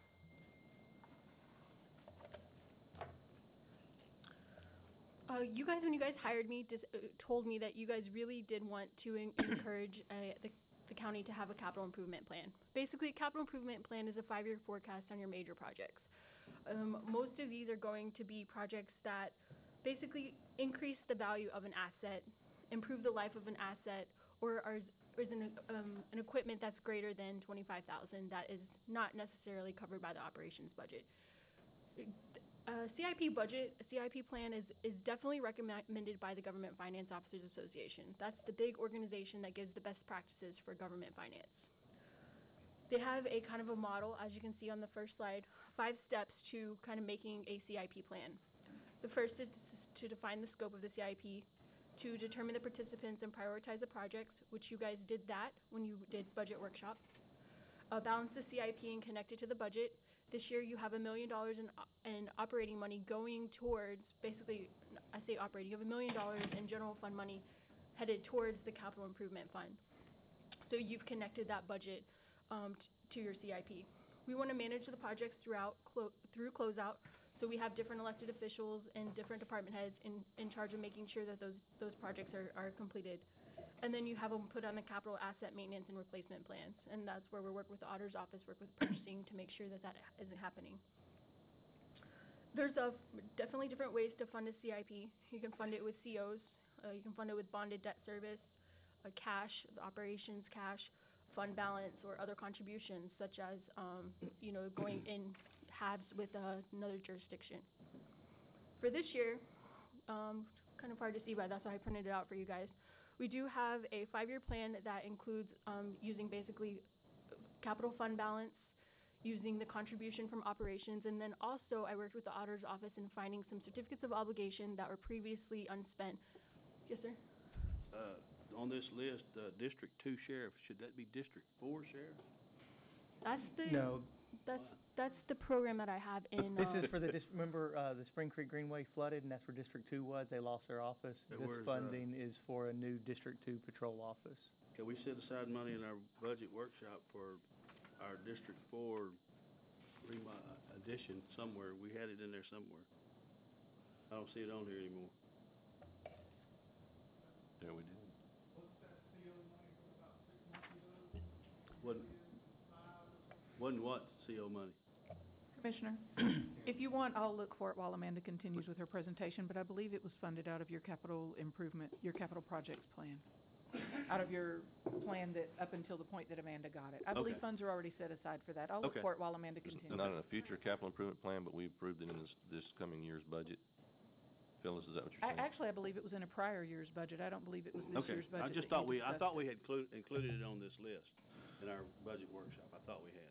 Uh, you guys, when you guys hired me, just, uh, told me that you guys really did want to en- encourage uh, the, the county to have a capital improvement plan. Basically, a capital improvement plan is a five-year forecast on your major projects. Um, most of these are going to be projects that basically increase the value of an asset, improve the life of an asset, or are or is an, um, an equipment that's greater than twenty-five thousand that is not necessarily covered by the operations budget. Uh, C I P budget, a C I P plan is, is definitely recommended by the Government Finance Officers Association. That's the big organization that gives the best practices for government finance. They have a kind of a model, as you can see on the first slide, five steps to kind of making a C I P plan. The first is to define the scope of the C I P, to determine the participants and prioritize the projects, which you guys did that when you did budget workshop. Uh, balance the C I P and connect it to the budget. This year you have a million dollars in, in operating money going towards, basically, I say operating, you have a million dollars in general fund money headed towards the capital improvement fund. So you've connected that budget um, t- to your C I P. We want to manage the projects throughout, clo- through closeout. So we have different elected officials and different department heads in, in charge of making sure that those, those projects are, are completed. And then you have them put on the capital asset maintenance and replacement plans. And that's where we work with the auditor's office, work with purchasing to make sure that that isn't happening. There's a, definitely different ways to fund a C I P. You can fund it with C Os, uh, you can fund it with bonded debt service, uh, cash, the operations cash, fund balance, or other contributions such as, um, you know, going in halves with uh, another jurisdiction. For this year, um, kind of hard to see, but that's why I printed it out for you guys. We do have a five-year plan that includes, um, using basically capital fund balance, using the contribution from operations, and then also I worked with the auditor's office in finding some certificates of obligation that were previously unspent. Yes, sir? Uh, on this list, uh, District Two Sheriff, should that be District Four Sheriff? That's the, No, that's, that's the program that I have in, this um, is for the, dis- remember, uh, the Spring Creek Greenway flooded, and that's where District Two was, they lost their office. And This where's, uh, funding is for a new District Two patrol office. Can we set aside money in our budget workshop for our District Four remo- addition somewhere? We had it in there somewhere. I don't see it on here anymore. Yeah, we did. Wasn't, wasn't what C O money? Commissioner, if you want, I'll look for it while Amanda continues with her presentation, but I believe it was funded out of your capital improvement, your capital projects plan. Out of your plan that, up until the point that Amanda got it. I believe Okay. funds are already set aside for that. I'll look Okay. for it while Amanda It's continues. not in a future capital improvement plan, but we approved it in this, this coming year's budget. Phyllis, is that what you're I, saying? actually, I believe it was in a prior year's budget. I don't believe it was this Okay, year's budget. I just that you thought we, I discussed. thought we had clu- included it on this list in our budget workshop. I thought we had.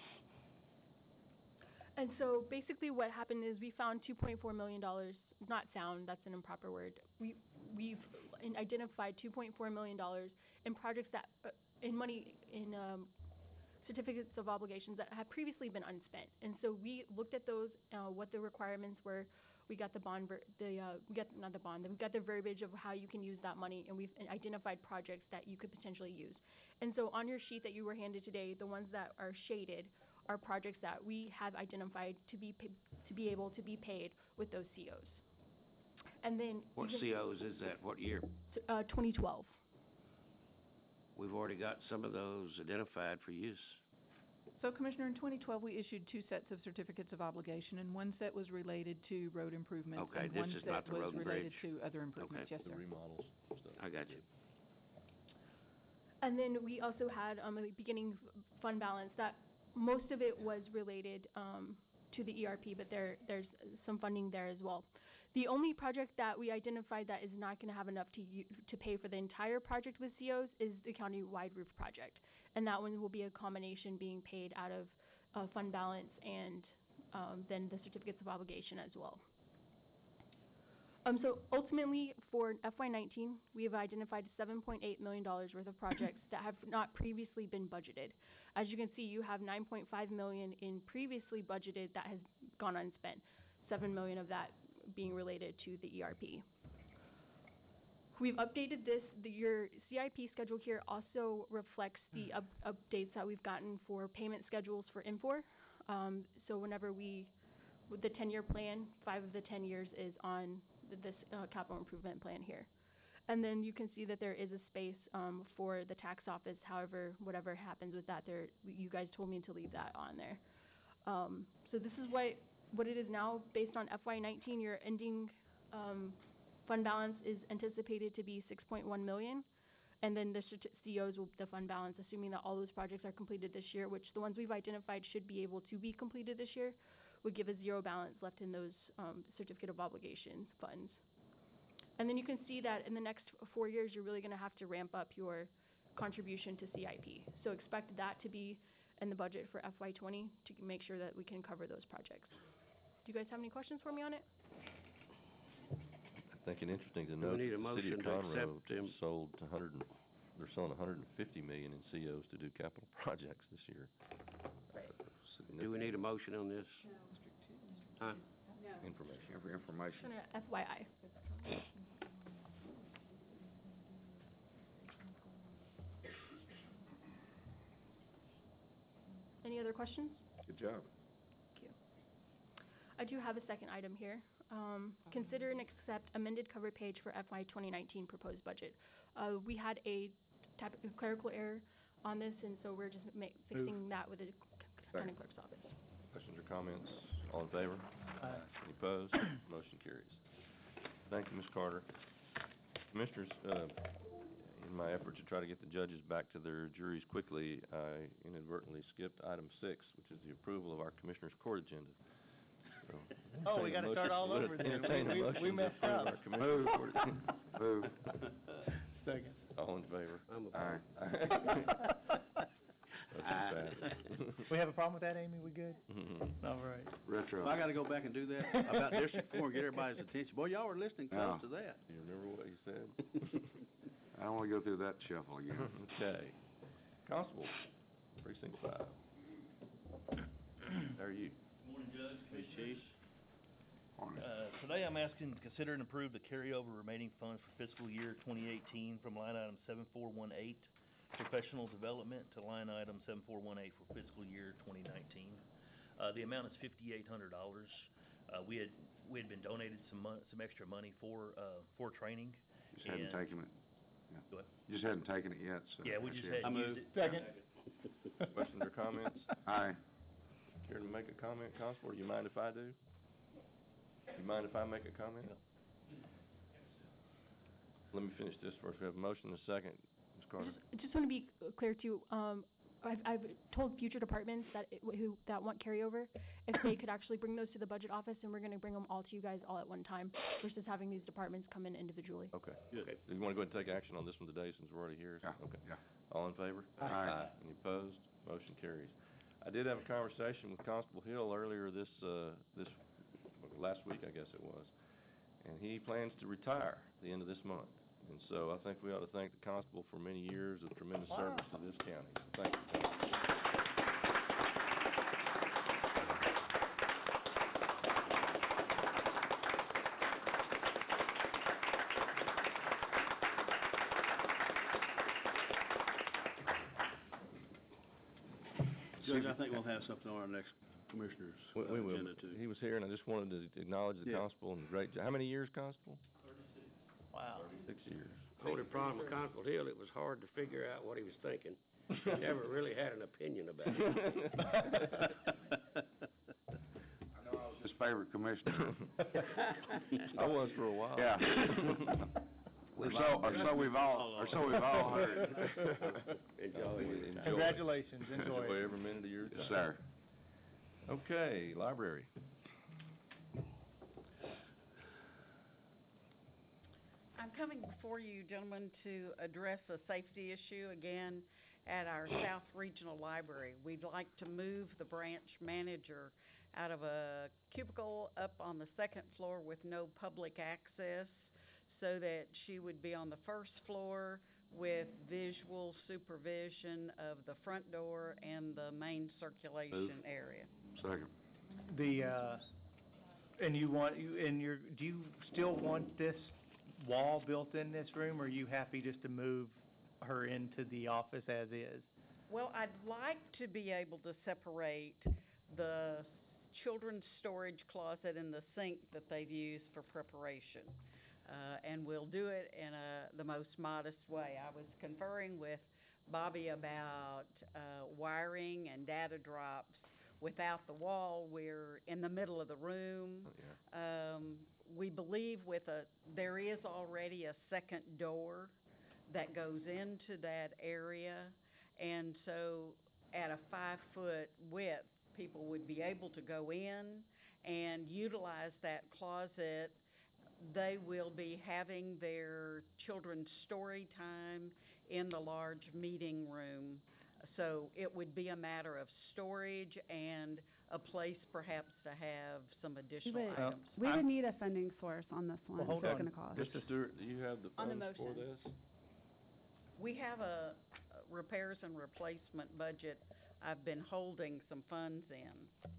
and so basically what happened is we found two point four million dollars, not found, that's an improper word. We, we've in- identified two point four million dollars in projects that, uh, in money, in, um, certificates of obligations that had previously been unspent. And so we looked at those, uh, what the requirements were. We got the bond, ver- the, uh, we got, not the bond, we got the verbiage of how you can use that money, and we've identified projects that you could potentially use. And so on your sheet that you were handed today, the ones that are shaded are projects that we have identified to be, pa- to be able to be paid with those C Os. And then. What you can- C Os is that? What year? Uh, twenty twelve. We've already got some of those identified for use. So Commissioner, in twenty twelve, we issued two sets of certificates of obligation, and one set was related to road improvements. Okay, and this one is not set the was road and related bridge. to other improvements. Okay. Yes, sir. The remodels stuff. I got you. And then we also had, um, a beginning f- fund balance that, most of it was related, um, to the E R P, but there, there's some funding there as well. The only project that we identified that is not gonna have enough to u- to pay for the entire project with C Os is the county-wide roof project. And that one will be a combination being paid out of, uh, fund balance and, um, then the certificates of obligation as well. Um, so ultimately, for F Y nineteen, we have identified seven point eight million dollars worth of projects that have not previously been budgeted. As you can see, you have nine point five million in previously budgeted that has gone unspent, seven million of that being related to the E R P. We've updated this, the, your C I P schedule here also reflects the up, updates that we've gotten for payment schedules for Infor. Um, so whenever we, with the ten-year plan, five of the ten years is on th- this, uh, capital improvement plan here. And then you can see that there is a space, um, for the tax office, however, whatever happens with that, there, you guys told me to leave that on there. Um, so this is what, what it is now, based on F Y nineteen, your ending, um, fund balance is anticipated to be six point one million. And then the certi- C Os will, the fund balance, assuming that all those projects are completed this year, which the ones we've identified should be able to be completed this year, would give a zero balance left in those, um, certificate of obligation funds. And then you can see that in the next four years, you're really gonna have to ramp up your contribution to C I P. So expect that to be in the budget for F Y twenty to make sure that we can cover those projects. Do you guys have any questions for me on it? I think it's interesting to Do we note need a that the city of motion to Conroe accept them? sold a hundred and, they're selling a hundred and fifty million in C Os to do capital projects this year. Do we need a motion on this? Huh? Information, every information. Kinda F Y I. Any other questions? Good job. Thank you. I do have a second item here. Um, consider and accept amended cover page for F Y twenty nineteen proposed budget. Uh, we had a type of clerical error on this, and so we're just ma- fixing that with the county clerk's office. Questions or comments? All in favor? Aye. Any opposed? Motion carries. Thank you, Miz Carter. Commissioners, uh, in my effort to try to get the judges back to their juries quickly, I inadvertently skipped item six, which is the approval of our Commissioners' Court agenda. so. Oh, we gotta start all over then. Entertain a We- we- motion we to messed approve up. our commissioner Move. report. Move. Second. All in favor? I'm a Aye. Motion passes. We have a problem with that, Amy? We good? Mhm. All right. Retro. If I gotta go back and do that about District Four and get everybody's attention, boy, y'all were listening close Yeah. to that. Do you remember what he said? I don't wanna go through that shuffle again. Okay. Constable, precinct five. How are you? Morning, Judge, Hey, Commissioners. Chief. Morning. Uh, today I'm asking to consider and approve the carryover remaining funds for fiscal year twenty eighteen from line item seven four one eight, professional development, to line item seven four one eight for fiscal year twenty nineteen. Uh, the amount is fifty-eight hundred dollars. Uh, we had, we had been donated some mon- some extra money for, uh, for training. Just hadn't and- taken it. Yeah. Go ahead. Just hadn't taken it yet, so. Yeah, we that's just it. hadn't I used move. it. Second. Questions or comments? Aye. Care to make a comment, Constable, or you mind if I do? You mind if I make a comment? Let me finish this first. We have a motion and a second. Miz I Carter? just, I just want to be uh, clear too, um, I've, I've told future departments that, it- who, that want carryover, if they could actually bring those to the budget office, and we're gonna bring them all to you guys all at one time, versus having these departments come in individually. Okay. Good. Do you want to go ahead and take action on this one today since we're already here? Yeah, Okay. yeah. All in favor? Aye. Any opposed? Motion carries. I did have a conversation with Constable Hill earlier this, uh, this, last week, I guess it was. And he plans to retire at the end of this month. And so I think we ought to thank the constable for many years of tremendous service to this county. So thank you, Constable. Judge, I think we'll have something on our next commissioners' We, uh, we will. agenda too. He was here and I just wanted to acknowledge the Yeah. constable and great job. How many years, Constable? Wow. Six years. Only problem with Constable Hill, it was hard to figure out what he was thinking. He never really had an opinion about it. His favorite commissioner. I was for a while. Yeah. Or so, or so we've all, or so we've all heard. Enjoy it. Enjoy. Congratulations, enjoy Enjoy it. every minute of your time. Yes, sir. Okay, library. I'm coming before you, gentlemen, to address a safety issue again at our South Regional Library. We'd like to move the branch manager out of a cubicle up on the second floor with no public access, so that she would be on the first floor with visual supervision of the front door and the main circulation area. Second. The, uh, and you want, you, and you're, do you still want this wall built in this room, or are you happy just to move her into the office as is? Well, I'd like to be able to separate the children's storage closet and the sink that they've used for preparation. Uh, and we'll do it in a, the most modest way. I was conferring with Bobby about, uh, wiring and data drops without the wall. We're in the middle of the room. Um, we believe with a, there is already a second door that goes into that area. And so at a five-foot width, people would be able to go in and utilize that closet. They will be having their children's story time in the large meeting room. So it would be a matter of storage and a place perhaps to have some We additional would, items. we would need a funding source on this one, hold so it's on. gonna cost. Mister Stewart, do you have the On the funds for motion. this? We have a a repairs and replacement budget. I've been holding some funds in.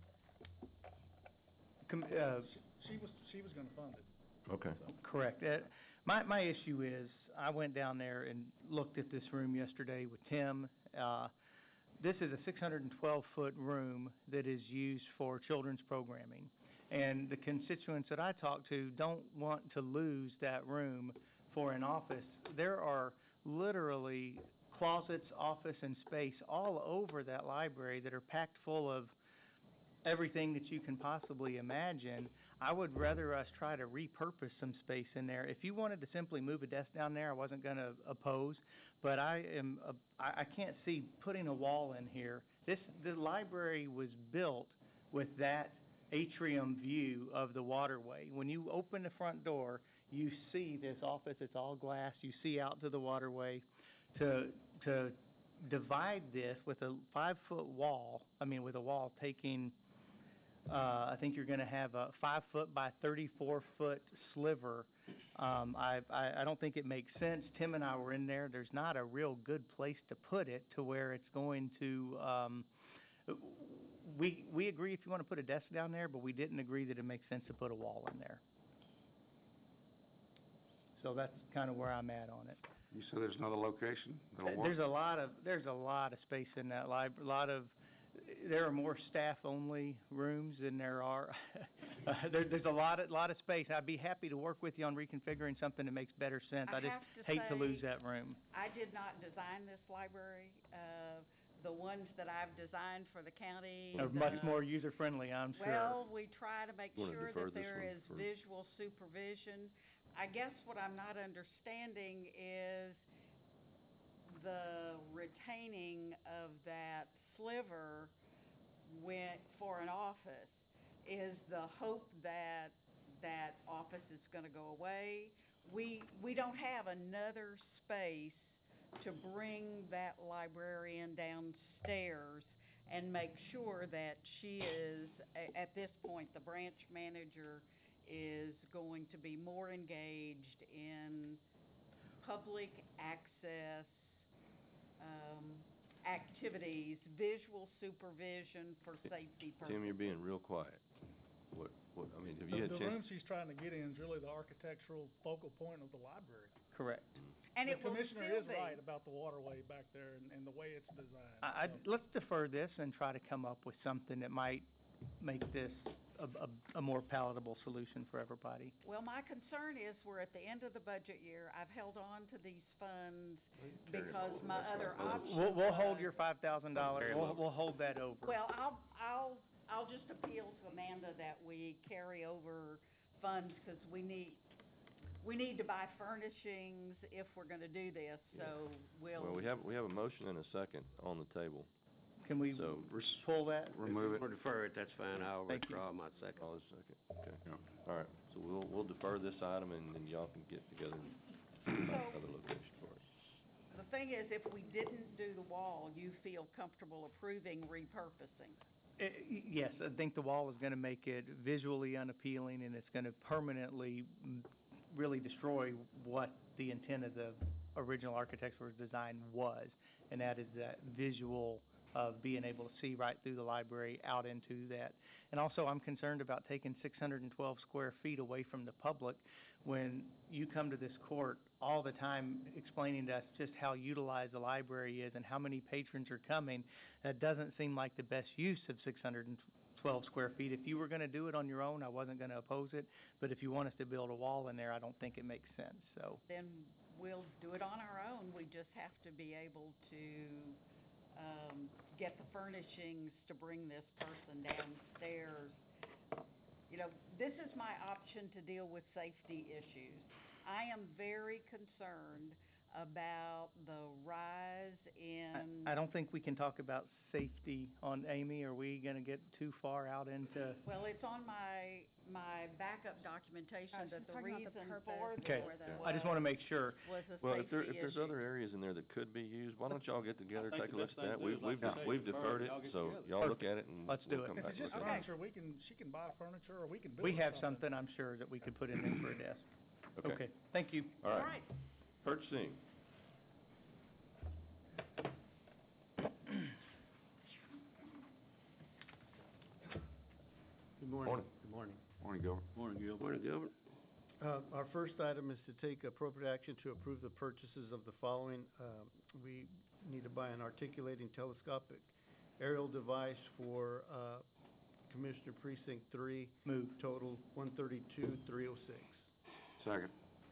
Com- uh, She was, she was gonna fund it. Okay. Correct. Uh, My, my issue is, I went down there and looked at this room yesterday with Tim. Uh, This is a six hundred twelve foot room that is used for children's programming. And the constituents that I talk to don't want to lose that room for an office. There are literally closets, office, and space all over that library that are packed full of everything that you can possibly imagine. I would rather us try to repurpose some space in there. If you wanted to simply move a desk down there, I wasn't going to oppose, but I am, uh, I, I can't see putting a wall in here. This, the library was built with that atrium view of the waterway. When you open the front door, you see this office, it's all glass, you see out to the waterway. To, to divide this with a five-foot wall, I mean, with a wall taking, uh, I think you're gonna have a five-foot by thirty-four-foot sliver. Um, I, I, I don't think it makes sense. Tim and I were in there. There's not a real good place to put it to where it's going to, um, we, we agree if you wanna put a desk down there, but we didn't agree that it makes sense to put a wall in there. So that's kinda where I'm at on it. You said there's another location that'll work? There's a lot of, there's a lot of space in that lib, a lot of, there are more staff-only rooms than there are, uh, there, there's a lot, of lot of space. I'd be happy to work with you on reconfiguring something that makes better sense. I I just have to hate to lose say, that room. I did not design this library. Uh, the ones that I've designed for the county. Are much more user-friendly, I'm sure. Well, we try to make Wanna sure defer that this there one is for- visual supervision. I guess what I'm not understanding is the retaining of that sliver went for an office. Is the hope that that office is gonna go away? We, we don't have another space to bring that librarian downstairs and make sure that she is, a- at this point, the branch manager is going to be more engaged in public access, um, activities, visual supervision for safety purposes. Tim, you're being real quiet. What, what, I mean, have you The, had the a chance? room she's trying to get in is really the architectural focal point of the library. Correct. And it will The commissioner still is be. right about the waterway back there and, and the way it's designed. I, I'd, so. let's defer this and try to come up with something that might make this a, a, a more palatable solution for everybody. Well, my concern is we're at the end of the budget year. I've held on to these funds because my other option We'll, we'll hold was- your five thousand dollars, we'll, we'll hold that over. Well, I'll, I'll, I'll just appeal to Amanda that we carry over funds, because we need, we need to buy furnishings if we're gonna do this, so we'll. Well, we have, we have a motion and a second on the table. Can we So, pull that? Remove it. Or defer it, that's fine, I'll Thank you. withdraw my second. all is second, okay. Yeah. All right, so we'll, we'll defer this item and then y'all can get together and find another location for it. The thing is, if we didn't do the wall, you feel comfortable approving repurposing? Uh, y- Yes, I think the wall is gonna make it visually unappealing, and it's gonna permanently mm, really destroy what the intent of the original architectural design was, and that is that visual of being able to see right through the library out into that. And also, I'm concerned about taking six hundred twelve square feet away from the public when you come to this court all the time explaining to us just how utilized the library is and how many patrons are coming. That doesn't seem like the best use of six hundred twelve square feet. If you were gonna do it on your own, I wasn't gonna oppose it, but if you want us to build a wall in there, I don't think it makes sense, so. Then we'll do it on our own. We just have to be able to, um, get the furnishings to bring this person downstairs. You know, this is my option to deal with safety issues. I am very concerned about the rise in. I don't think we can talk about safety on Amy. Are we gonna get too far out into? Well, it's on my, my backup documentation that the talking about the reason purpose for Okay, this I just wanna make sure. was a Well, if there, safety if there's issue. other areas in there that could be used, why don't y'all get together, think take a the look best at that? thing to We've, do is we've, like I say, we've defer deferred it, it, y'all get so together. y'all look at it and Let's do we'll it. come If back it's and just look at it. furniture, we can, she can buy furniture, or we can build We have something. something, I'm sure, that we could put in there for a desk. Okay, thank you. All All right, right. purchasing. Good morning. Morning. Good morning. Morning, Gilbert. Morning, Gilbert. Morning, Gilbert. Uh, our first item is to take appropriate action to approve the purchases of the following. Um, we need to buy an articulating telescopic aerial device for, uh, Commissioner Precinct Three. Move. Total one thirty-two, three oh six. Second.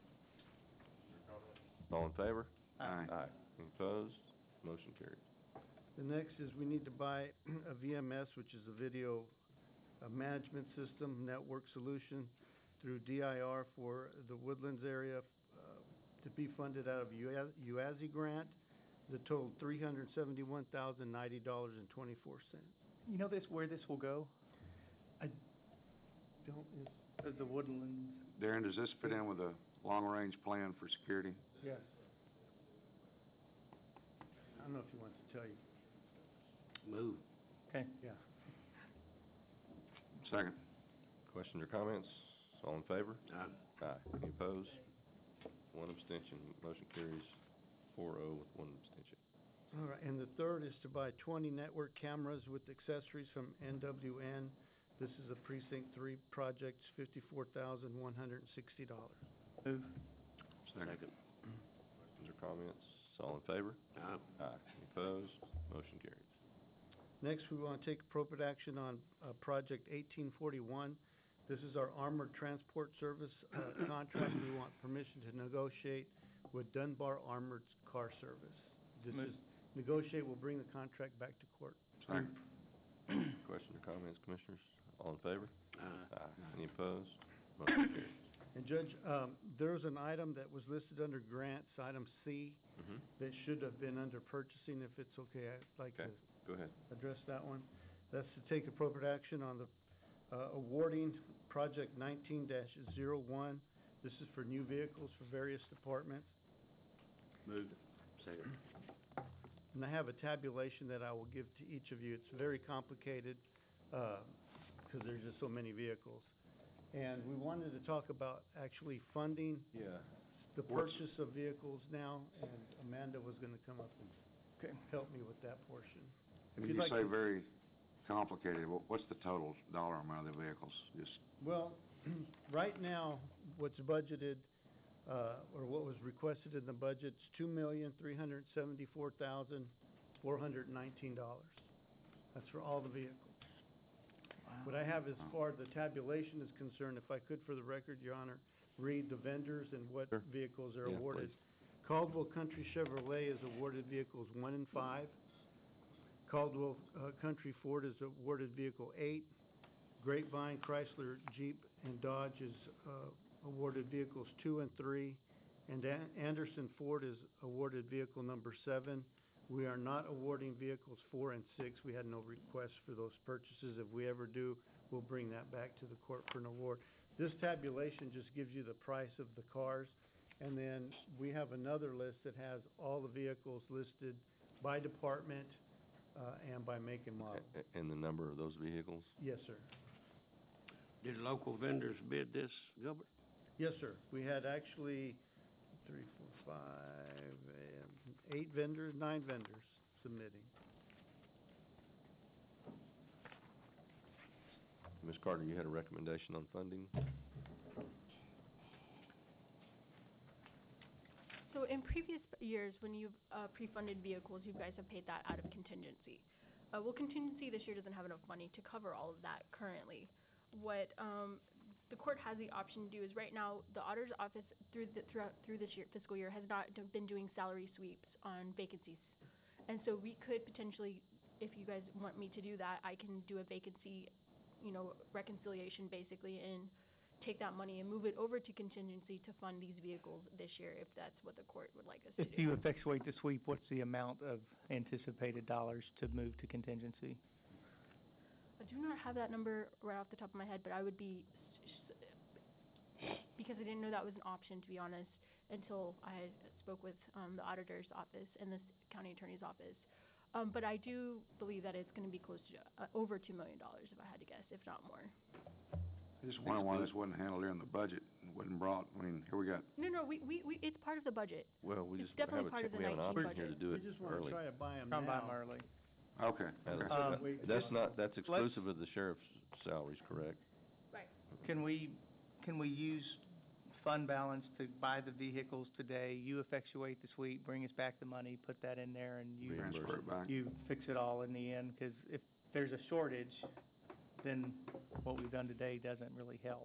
All in favor? Aye. Aye. Any opposed? Motion carries. The next is we need to buy a V M S, which is a video, uh management system, network solution through D I R for the Woodlands area, uh, to be funded out of U A S I grant. The total three hundred seventy-one thousand ninety dollars and twenty-four cents. You know this, where this will go? I, don't, is, The, the Woodlands, Darren, does this fit in with a long-range plan for security? yes. I don't know if he wants to tell you. Move. okay. Yeah. Second. Questions or comments? All in favor? Aye. Aye. Any opposed? One abstention. Motion carries four oh with one abstention. All right, and the third is to buy twenty network cameras with accessories from N W N. This is a precinct three project, fifty-four thousand one hundred and sixty dollars. Move. Second. Questions or comments? All in favor? Aye. Aye. Any opposed? Motion carries. Next, we want to take appropriate action on, uh, project eighteen forty-one. This is our armored transport service, uh, contract. We want permission to negotiate with Dunbar Armored Car Service. This Move. is, negotiate will bring the contract back to court. Second. Questions or comments, commissioners? All in favor? Aye. Aye. Any opposed? Motion carries. And Judge, um, there's an item that was listed under grants, item C, Mhm. that should have been under purchasing. If it's okay, I'd like to Okay, go ahead. address that one. That's to take appropriate action on the uh, awarding project nineteen dash zero one. This is for new vehicles for various departments. Moved. Second. And I have a tabulation that I will give to each of you. It's very complicated, uh, because there's just so many vehicles. And we wanted to talk about actually funding Yeah. the What's- purchase of vehicles now, and Amanda was gonna come up and Okay. help me with that portion. If When you'd you like say to- very complicated, wha- what's the total dollar amount of the vehicles? Just, Well, right now, what's budgeted, uh, or what was requested in the budget is two million, three hundred seventy-four thousand, four hundred nineteen dollars. That's for all the vehicles. What I have as far as the tabulation is concerned, if I could, for the record, Your Honor, read the vendors and what Sure. vehicles are Yeah, awarded. please. Caldwell Country Chevrolet is awarded vehicles one and five. Caldwell, uh, Country Ford is awarded vehicle eight. Grapevine Chrysler Jeep and Dodge is, uh, awarded vehicles two and three. And An- Anderson Ford is awarded vehicle number seven. We are not awarding vehicles four and six. We had no request for those purchases. If we ever do, we'll bring that back to the court for an award. This tabulation just gives you the price of the cars. And then we have another list that has all the vehicles listed by department, uh, and by make and model. A- a- And the number of those vehicles? Yes, sir. Did local vendors bid this, Gilbert? Yes, sir. We had actually three, four, five, and eight vendors, nine vendors submitting. Miz Carter, you had a recommendation on funding? So in previous years, when you've uh, pre-funded vehicles, you guys have paid that out of contingency. Uh, well, contingency this year doesn't have enough money to cover all of that currently. What um, the court has the option to do is right now, the auditor's office through the, throughout through this year, fiscal year has not d- been doing salary sweeps on vacancies, and so we could potentially, if you guys want me to do that, I can do a vacancy, you know, reconciliation basically, and take that money and move it over to contingency to fund these vehicles this year, if that's what the court would like us to do. If you effectuate the sweep, what's the amount of anticipated dollars to move to contingency? I do not have that number right off the top of my head, but I would be, because I didn't know that was an option, to be honest, until I spoke with, um, the auditor's office and the s- county attorney's office. Um, but I do believe that it's gonna be close to, uh, over two million dollars, if I had to guess, if not more. I just wonder why this wasn't handled during the budget and wasn't brought, I mean, here we got, No, no, we, we, we, it's part of the budget. Well, we It's just have definitely a, part ch- of the we have an nineteen option here to budget. do We it just wanna early. try to buy them Come by now. them early. okay. Now, okay. Um, we- That's not, that's exclusive of the sheriff's salaries, correct? Right. Can we, can we use fund balance to buy the vehicles today? You effectuate the sweep, bring us back the money, put that in there, and you, Reimburse Transfer it back. you fix it all in the end? Because if there's a shortage, then what we've done today doesn't really help.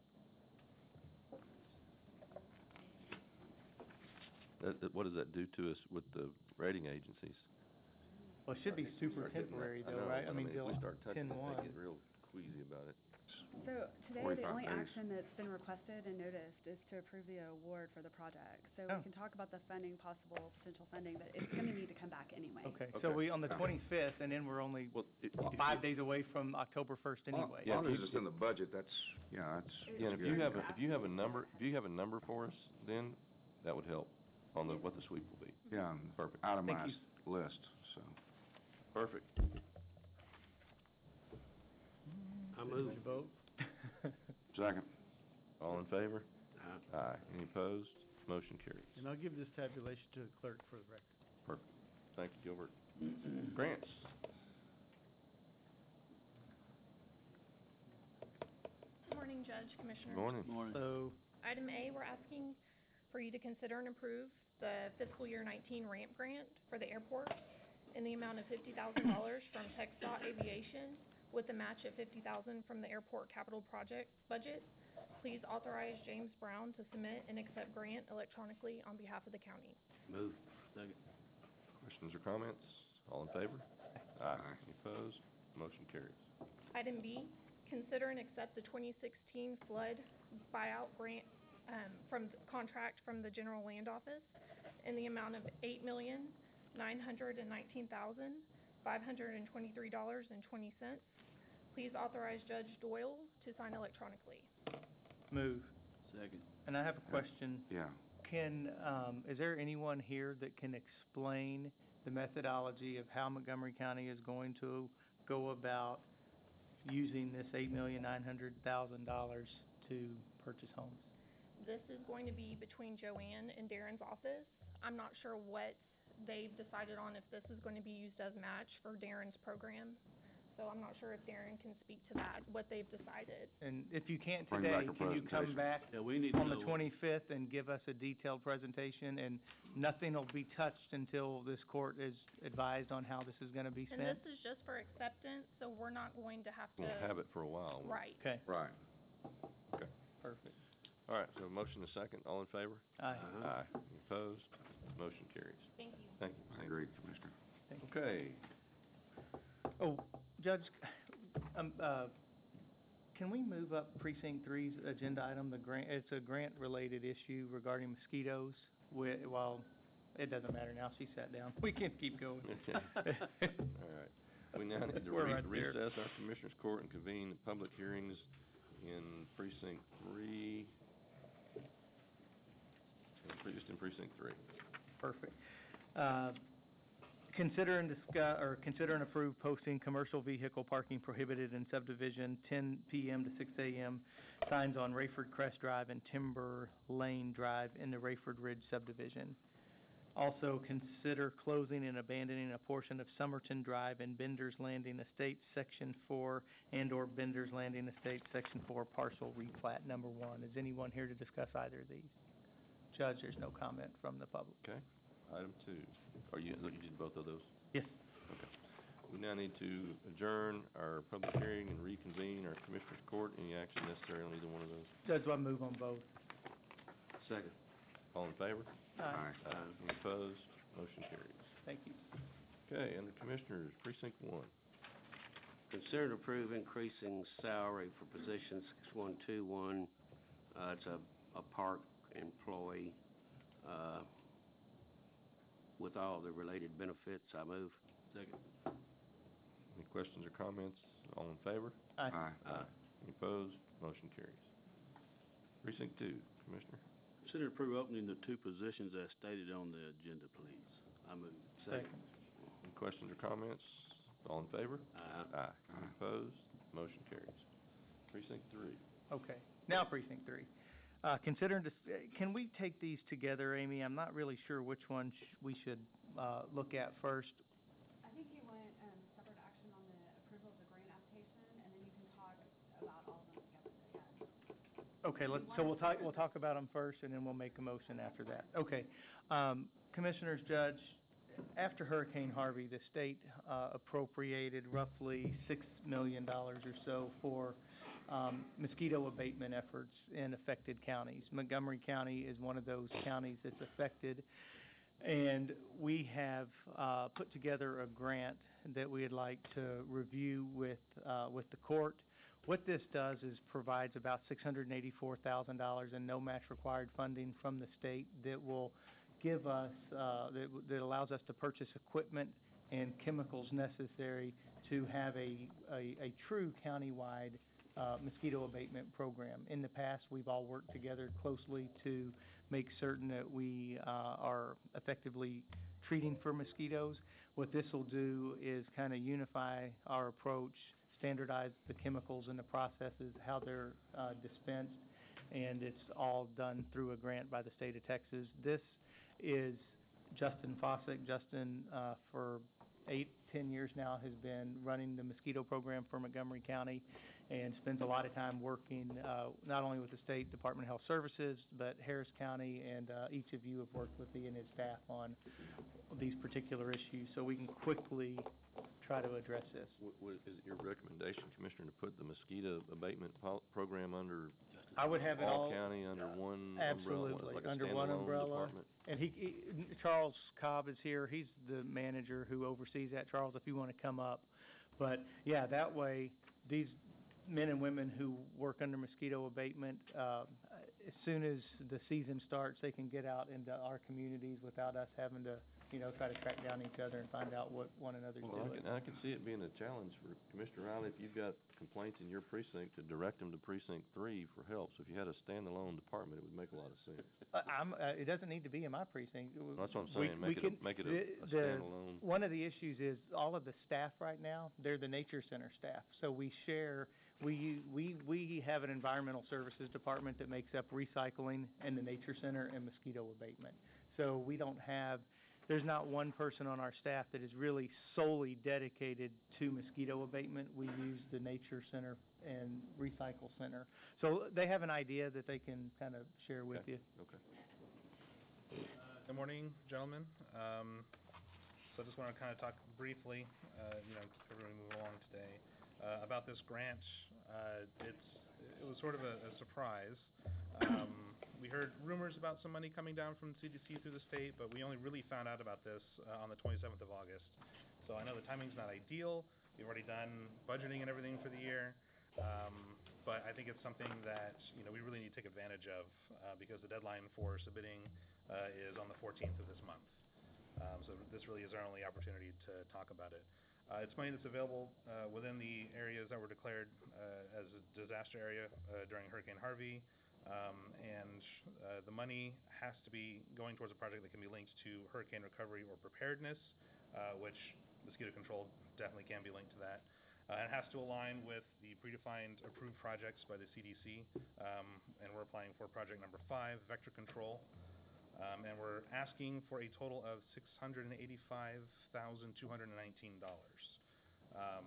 That, that, what does that do to us with the rating agencies? Well, it should be super Start getting that- temporary I though, know, right? I but mean, if till we start touching ten it, one. they get real queasy about it. So today, the forty-five only days. action that's been requested and noticed is to approve the award for the project. So Oh. we can talk about the funding, possible potential funding, but it's gonna need to come back anyway. Okay, so Okay. we, on the Okay. twenty-fifth, and then we're only Well, it, five days away from October first As long- anyway. As long as it's in the budget, that's, yeah, that's, yeah, and that's if you good. have, a if you have a number, if you have a number for us, then that would help on the, what the sweep will be. Yeah, and Perfect. itemized list, so. Perfect. I move. Vote. Second. All in favor? Aye. Aye. Any opposed? Motion carries. And I'll give this tabulation to the clerk for the record. Perfect. Thank you, Gilbert. Grants. Good morning, Judge, Commissioners. Morning. So, Item A, we're asking for you to consider and approve the fiscal year nineteen ramp grant for the airport in the amount of fifty thousand dollars from TxDOT Aviation with a match of fifty thousand dollars from the airport capital project budget. Please authorize James Brown to submit and accept grant electronically on behalf of the county. Move. Second. Questions or comments? All in favor? Aye. Any opposed? Motion carries. Item B, consider and accept the twenty sixteen flood buyout grant, um, from, the contract from the General Land Office in the amount of eight million, nine hundred and nineteen thousand, five hundred and twenty-three dollars and twenty cents. Please authorize Judge Doyle to sign electronically. move. Second. And I have a question. Yeah. Can, um, is there anyone here that can explain the methodology of how Montgomery County is going to go about using this eight million nine hundred thousand dollars to purchase homes? This is going to be between Joanne and Darren's office. I'm not sure what they've decided on, if this is going to be used as match for Darren's program. So I'm not sure if Darren can speak to that, what they've decided. And if you can't Bring today, back a can you come presentation. back Yeah, we need to on the know- twenty-fifth and give us a detailed presentation? And nothing will be touched until this court is advised on how this is gonna be And spent? this is just for acceptance, so we're not going to have to. We'll have it for a while. Right. Okay, Right. Okay. perfect. All right, so motion is second. All in favor? Aye. Aye. Any opposed? Motion carries. Thank you. Thank you. I agree, Commissioner. Okay. Oh, Judge, um, uh, can we move up precinct three's agenda item, the grant, it's a grant-related issue regarding mosquitoes, wi- well, it doesn't matter now, she sat down, we can keep going. Okay. All right. We now need to We're re- right there. recess our Commissioners Court and convene public hearings in precinct three. in- Just in precinct three. Perfect. Uh, Consider and discuss, or consider and approve posting commercial vehicle parking prohibited in subdivision ten P M to six A M signs on Rayford Crest Drive and Timber Lane Drive in the Rayford Ridge subdivision. Also, consider closing and abandoning a portion of Somerton Drive and Bender's Landing Estates, Section four, and/or Bender's Landing Estates, Section four, parcel replat number one. Is anyone here to discuss either of these? Judge, there's no comment from the public. Okay. Item two. Are you, you did both of those? Yes. Okay. We now need to adjourn our public hearing and reconvene our Commissioners Court. Any action necessary on either one of those? Judge, I move on both. Second. All in favor? Aye. Aye. Any opposed? Motion carries. Thank you. Okay, under Commissioners, precinct one. Consider to approve increasing salary for position six one two one. Uh, it's a, a park employee, uh, with all the related benefits. I move. Second. Any questions or comments? All in favor? Aye. Aye. Any opposed? Motion carries. Precinct two, Commissioner. Consider to approve opening the two positions as stated on the agenda, please. I move. Second. Any questions or comments? All in favor? Aye. Aye. Any opposed? Motion carries. Precinct three. Okay, now precinct three. Uh, consider, and dis- uh, can we take these together, Amy? I'm not really sure which one sh- we should, uh, look at first. I think you want, um, separate action on the approval of the grant application, and then you can talk about all of them together, yeah. Okay, let's, so we'll talk, we'll talk about them first, and then we'll make a motion after that. Okay. Um, Commissioners, Judge, after Hurricane Harvey, the state, uh, appropriated roughly six million dollars or so for, um, mosquito abatement efforts in affected counties. Montgomery County is one of those counties that's affected, and we have, uh, put together a grant that we'd like to review with, uh, with the court. What this does is provides about six hundred eighty-four thousand dollars in no match required funding from the state that will give us, uh, that, that allows us to purchase equipment and chemicals necessary to have a, a, a true countywide uh, mosquito abatement program. In the past, we've all worked together closely to make certain that we uh, are effectively treating for mosquitoes. What this will do is kind of unify our approach, standardize the chemicals and the processes, how they're uh, dispensed, and it's all done through a grant by the state of Texas. This is Justin Fossick. Justin, uh, for eight, ten years now, has been running the mosquito program for Montgomery County and spends a lot of time working uh, not only with the State Department of Health Services, but Harris County, and uh, each of you have worked with he and his staff on these particular issues, so we can quickly try to address this. W- w- is it your recommendation, Commissioner, to put the mosquito abatement pol- program under I would have it all. all county, under one Absolutely, umbrella, like a under one standalone umbrella. department? And he, he, Charles Cobb is here, he's the manager who oversees that. Charles, if you want to come up. But, yeah, that way, these men and women who work under mosquito abatement, uh, as soon as the season starts, they can get out into our communities without us having to, you know, try to track down each other and find out what one another's Well, I doing. can, I can see it being a challenge for Commissioner Riley, if you've got complaints in your precinct, to direct them to precinct three for help. So if you had a standalone department, it would make a lot of sense. Uh, I'm, uh, it doesn't need to be in my precinct. That's what I'm We- saying, we make it, a- can- make it a the- a the- standalone. One of the issues is all of the staff right now, they're the nature center staff. So we share, we, we, we have an environmental services department that makes up recycling and the nature center and mosquito abatement. So we don't have, there's not one person on our staff that is really solely dedicated to mosquito abatement. We use the nature center and recycle center. So they have an idea that they can kind of share with you. Okay. Good morning, gentlemen. Um, so I just want to kind of talk briefly, uh, you know, keep everybody moving along today, uh, about this grant. Uh, it's, it was sort of a, a surprise. Um, we heard rumors about some money coming down from the C D C through the state, but we only really found out about this uh, on the twenty-seventh of August. So I know the timing's not ideal. We've already done budgeting and everything for the year. Um, but I think it's something that, you know, we really need to take advantage of, uh, because the deadline for submitting, uh, is on the fourteenth of this month. Um, so this really is our only opportunity to talk about it. Uh, it's money that's available, uh, within the areas that were declared, uh, as a disaster area, uh, during Hurricane Harvey. Um, and, uh, the money has to be going towards a project that can be linked to hurricane recovery or preparedness, uh, which mosquito control definitely can be linked to that. Uh, it has to align with the predefined approved projects by the C D C, um, and we're applying for project number five, vector control. Um, and we're asking for a total of six hundred eighty-five thousand two hundred nineteen dollars. Um,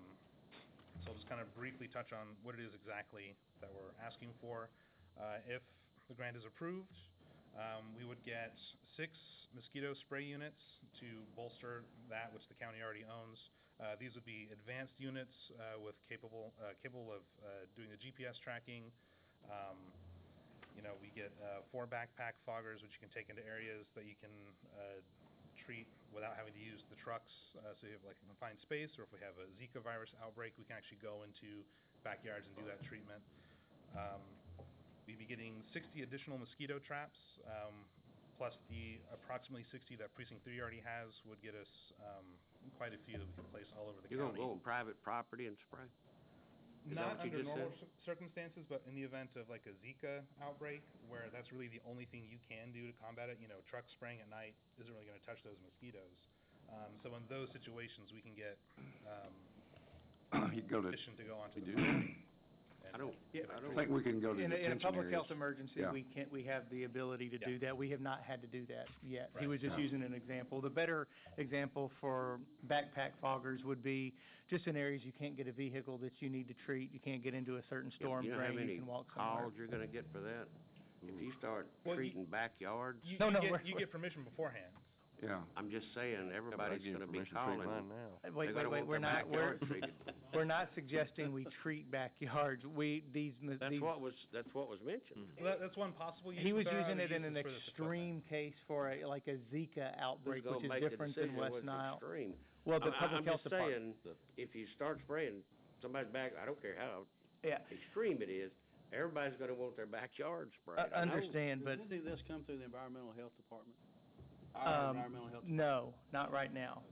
so I'll just kind of briefly touch on what it is exactly that we're asking for. Uh, if the grant is approved, um, we would get six mosquito spray units to bolster that which the county already owns. Uh, these would be advanced units uh, with capable uh, capable of uh, doing the G P S tracking. Um, you know, we get uh, four backpack foggers, which you can take into areas that you can uh, treat without having to use the trucks. Uh, so you have like a confined space, or if we have a Zika virus outbreak, we can actually go into backyards and do that treatment. Um, we'd be getting sixty additional mosquito traps, um, plus the approximately sixty that precinct three already has would get us um, quite a few that we can place all over the You're county. gonna go on private property and spray? Is that Not what you under just normal said? cir- circumstances, but in the event of like a Zika outbreak, where that's really the only thing you can do to combat it, you know, truck spraying at night isn't really gonna touch those mosquitoes. Um, so in those situations, we can get, um, You go to- permission to go onto you the do? property. I don't, I don't- I think we can go to In a, in a detention public areas. health emergency, Yeah. we can't, we have the ability to do that. We have not had to do that yet. He Right. was just No. using an example. The better example for backpack foggers would be just in areas you can't get a vehicle that you need to treat, you can't get into a certain storm you know how drain, you many can walk somewhere. calls you're gonna get for that? If you start Well, you- treating backyards. You, No, you no, get, we're- you get permission beforehand. Yeah. I'm just saying, everybody's give gonna be permission to treat calling. mine now. Uh, Wait, They're wait, gonna wait, want we're their not, we're, backyard treated. we're not suggesting we treat backyards. We, these, m- That's these. what was, that's what was mentioned. Well, that, that's one possible use. He was but there are using other it in an uses for this equipment. extreme case for a, like a Zika outbreak, Who's which gonna is make the different than decision West what's Nile. extreme? Well, the I'm- public I'm health just department. saying, if you start spraying somebody's back, I don't care how Yeah. extreme it is, everybody's gonna want their backyard sprayed. I I know. understand, but, Does any of this come through the environmental health department? Our um, environmental health. no, not right now.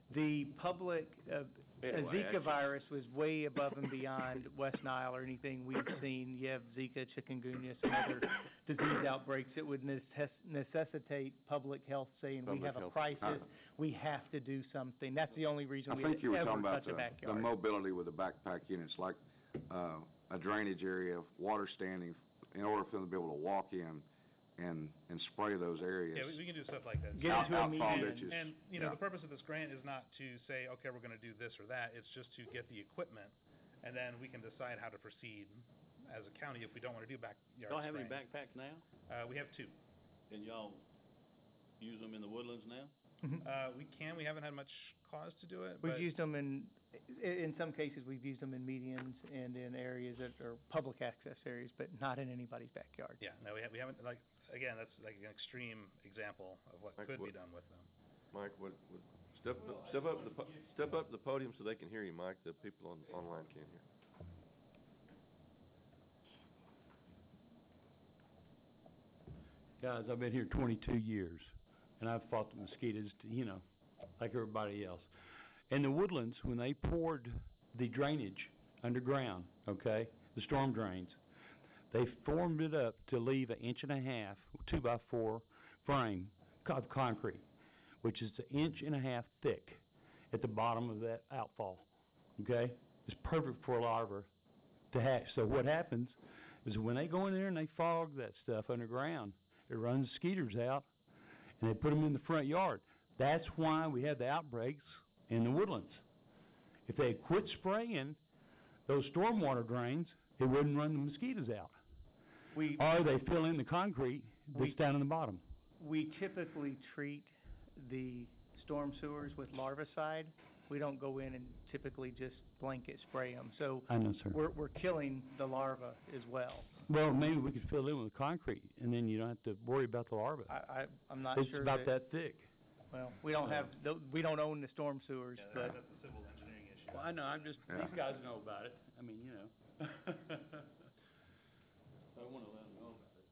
The public, uh, a Anyway, Zika that's- virus was way above and beyond West Nile or anything we've seen. You have Zika, chikungunya, some other disease outbreaks. It would necess- necessitate public health saying, we Public have a health. crisis, Uh, we have to do something. That's the only reason I we think you were ever talking about touch a the, the backyard. mobility with the backpack units, like, uh, a drainage area, water standing, in order for them to be able to walk in and, and spray those areas. Yeah, we, we can do stuff like that. Get into a Outfall median. ditches. And, you know, Yeah. the purpose of this grant is not to say, okay, we're gonna do this or that, it's just to get the equipment, and then we can decide how to proceed as a county if we don't wanna do backyard Y'all have any spraying. backpacks now? Uh, we have two. And y'all use them in the woodlands now? Mhm. Uh, we can, we haven't had much cause to do it, We've but, used them in, i- in some cases, we've used them in medians and in areas that are public access areas, but not in anybody's backyard. yeah, no, we ha- we haven't, like, again, that's like an extreme example of what Like could be what- done with them. Mike, what, what, step, up- step up the, po- step up the podium so they can hear you, Mike, the people on, online can't hear. Guys, I've been here twenty-two years, and I've fought the mosquitoes, to, you know, like everybody else. In the woodlands, when they poured the drainage underground, okay, the storm drains, they formed it up to leave an inch and a half, two by four frame of concrete, which is an inch and a half thick at the bottom of that outfall, okay? It's perfect for a larva to hatch. So what happens is when they go in there and they fog that stuff underground, it runs mosquitoes out, and they put them in the front yard. That's why we have the outbreaks in the woodlands. If they had quit spraying those stormwater drains, it wouldn't run the mosquitoes out. We, Or they fill in the concrete that's We- down in the bottom. we typically treat the storm sewers with larvicide. We don't go in and typically just blanket spray them. So I know, sir. we're, we're killing the larva as well. Well, maybe we could fill in with concrete, and then you don't have to worry about the larva. I, I, I'm not It's sure about that, that thick. well, we don't have, tho- we don't own the storm sewers, Yeah, but that, that's a civil engineering issue. Well, I know, I'm just, Yeah. these guys know about it. I mean, you know. I wanna let them know about it.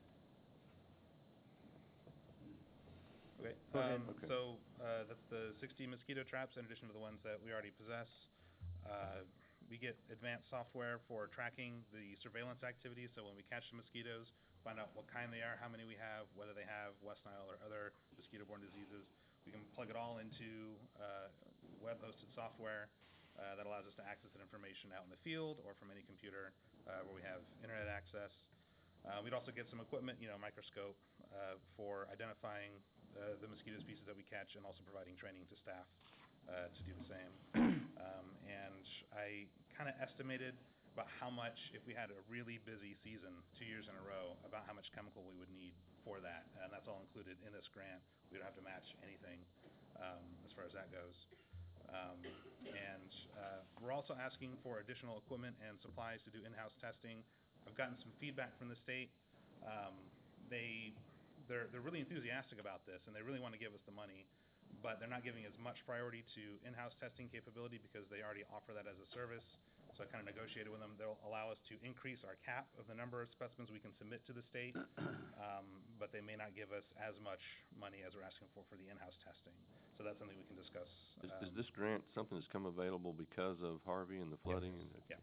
Okay, Go ahead. um, Okay. so, uh, that's the sixty mosquito traps in addition to the ones that we already possess. Uh, we get advanced software for tracking the surveillance activities, so when we catch the mosquitoes, find out what kind they are, how many we have, whether they have West Nile or other mosquito-borne diseases. We can plug it all into, uh, web-hosted software, uh, that allows us to access that information out in the field or from any computer, uh, where we have internet access. Uh, we'd also get some equipment, you know, microscope, uh, for identifying, uh, the mosquito species that we catch and also providing training to staff, uh, to do the same. Um, and I kinda estimated about how much, if we had a really busy season, two years in a row, about how much chemical we would need for that, and that's all included in this grant. We don't have to match anything, um, as far as that goes. Um, and, uh, we're also asking for additional equipment and supplies to do in-house testing. I've gotten some feedback from the state. Um, they, they're, they're really enthusiastic about this, and they really wanna give us the money, but they're not giving as much priority to in-house testing capability because they already offer that as a service. So I kinda negotiated with them, they'll allow us to increase our cap of the number of specimens we can submit to the state, um, but they may not give us as much money as we're asking for for the in-house testing. So that's something we can discuss. Is, um, is this grant something that's come available because of Harvey and the flooding and? Yeah,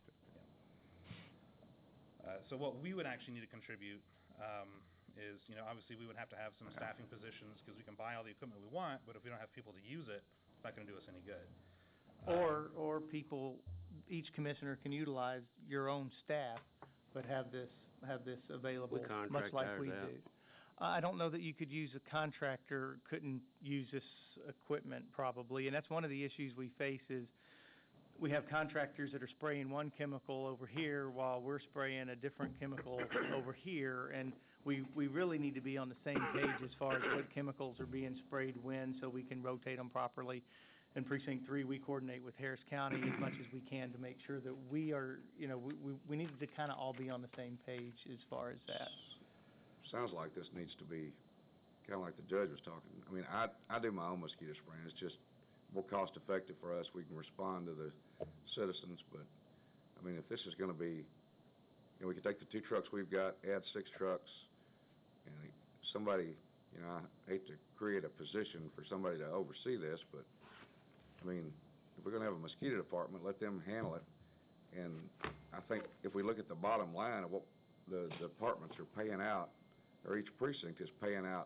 yeah. Uh, so what we would actually need to contribute, um, is, you know, obviously we would have to have some staffing positions, cause we can buy all the equipment we want, but if we don't have people to use it, it's not gonna do us any good. Or, or people, each commissioner can utilize your own staff, but have this, have this available, much contract like ours we out. do. I don't know that you could use a contractor, couldn't use this equipment probably, and that's one of the issues we face is we have contractors that are spraying one chemical over here while we're spraying a different chemical over here, and we, we really need to be on the same page as far as what chemicals are being sprayed when, so we can rotate them properly. In precinct three, we coordinate with Harris County as much as we can to make sure that we are, you know, we, we, we need to kind of all be on the same page as far as that. Sounds like this needs to be, kinda like the judge was talking. I mean, I, I do my own mosquito spraying. It's just more cost effective for us. We can respond to the citizens, but, I mean, if this is gonna be, you know, we could take the two trucks we've got, add six trucks, and somebody, you know, I hate to create a position for somebody to oversee this, but I mean, if we're gonna have a mosquito department, let them handle it. And I think if we look at the bottom line of what the departments are paying out, or each precinct is paying out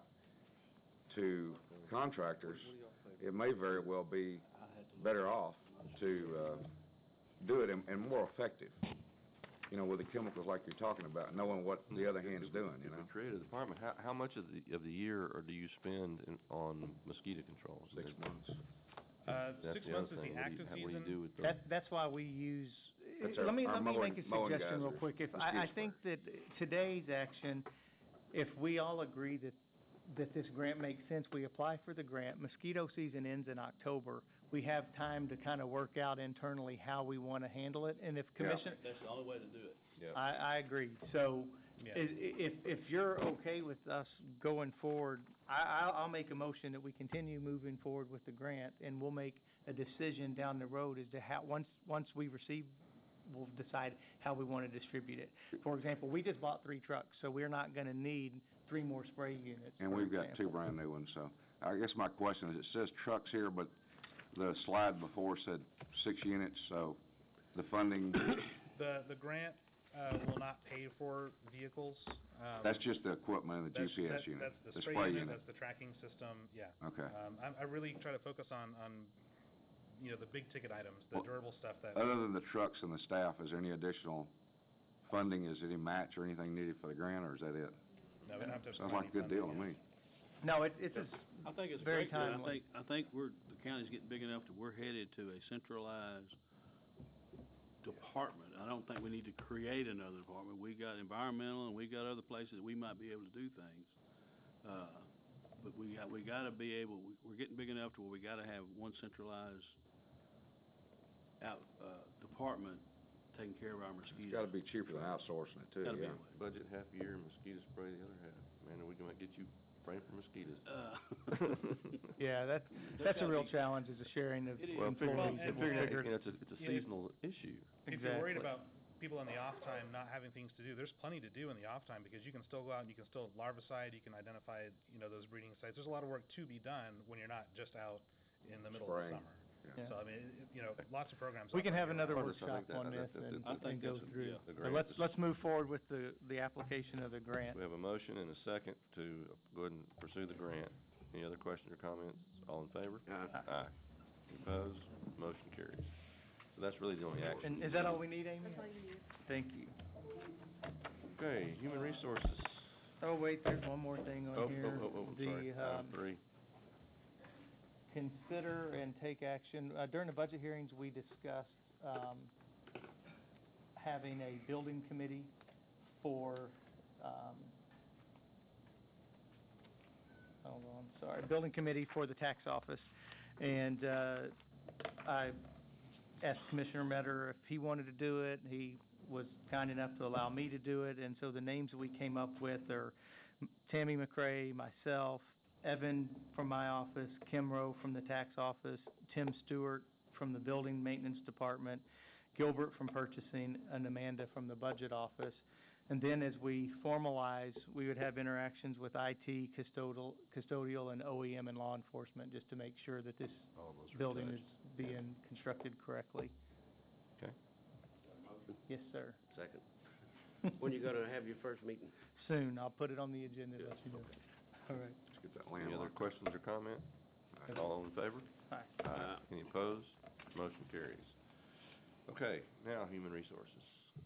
to contractors, it may very well be better off to, uh, do it and, and more effective, you know, with the chemicals like you're talking about, knowing what the other hand's doing, you know? If we create a department, how, how much of the, of the year or do you spend in, on mosquito control? Six months. Uh, That's six the other months is thing. the What do you- active how- what do you season. do with the- That, that's why we use, That's our- let me, our let me mowing- make a mowing suggestion guys real are quick. If, mosquito I, I think that today's action, if we all agree that, that this grant makes sense, we apply for the grant, mosquito season ends in October. We have time to kind of work out internally how we want to handle it, and if Yeah. commission, That's the only way to do it. Yeah. I, I agree. So, Yeah. i- i- if, if you're okay with us going forward, I, I'll, I'll make a motion that we continue moving forward with the grant, and we'll make a decision down the road as to how, once, once we receive, we'll decide how we want to distribute it. For example, we just bought three trucks, so we're not gonna need three more spray units. And for we've got two example. brand new ones, so I guess my question is, it says trucks here, but the slide before said six units, so the funding, The, the grant, uh, will not pay for vehicles. Um, that's just the equipment and the that's- G P S that- unit, That's the the spray unit, that's the tracking system, yeah. Okay. Um, I, I really try to focus on, on, you know, the big ticket items, the Well, durable stuff that. Other than the trucks and the staff, is there any additional funding, is any match or anything needed for the grant, or is that it? No, we don't have to. Sounds provide like a good any deal to funding me. No, it, it's a I think it's very great, but I timely. think, I think we're, the county's getting big enough that we're headed to a centralized department. I don't think we need to create another department. We got environmental and we got other places that we might be able to do things. Uh, but we got, we gotta be able, we- we're getting big enough to where we gotta have one centralized out, uh, department taking care of our It's mosquitoes. gotta be cheaper than outsourcing it too, Gotta be yeah. a way. Budget half a year and mosquito spray the other half. Man, we can get you framed for mosquitoes. Uh, Yeah, that's, There's that's a gotta real be- challenge, is the sharing of It is. Well, figure, employees. and that we'll figure- figure- you know, it's a, it's a Yeah, if- seasonal issue. If you're worried Exactly. about people in the off time not having things to do, there's plenty to do in the off time, because you can still go out and you can still larvicide, you can identify, you know, those breeding sites. There's a lot of work to be done when you're not just out in the middle Spraying. of the summer. Yeah. So, I mean, it- you know, lots of programs. We out can there have year another round. Well, I workshop think that- on I this think and, that- I and think go that's a- through. yeah. The But grant let's, is- let's move forward with the, the application of the grant. We have a motion and a second to go ahead and pursue the grant. Any other questions or comments? All in favor? Aye. Aye. Opposed? Motion carries. So that's really the only action. And is that all we need, Amy? Thank you. Okay, human resources. Oh, wait, there's one more thing Oh, on here. oh, oh, oh, sorry. The, Item um, three. consider and take action, uh, during the budget hearings, we discussed, um, having a building committee for, um, hold on, sorry, building committee for the tax office. And, uh, I asked Commissioner Metter if he wanted to do it. He was kind enough to allow me to do it, and so the names that we came up with are Tammy McCray, myself, Evan from my office, Kim Rowe from the tax office, Tim Stewart from the building maintenance department, Gilbert from purchasing, and Amanda from the budget office. And then as we formalize, we would have interactions with I T, custodial, custodial, and O E M and law enforcement, just to make sure that this All those are building attached. is being constructed correctly. Okay. Yes, sir. Second. When you gonna have your first meeting? Soon, I'll put it on the agenda, let you know. All right. Let's get that Any other landlocked. questions or comment? Aye. All in favor? Aye. Aye. Any opposed? Motion carries. Okay, now human resources.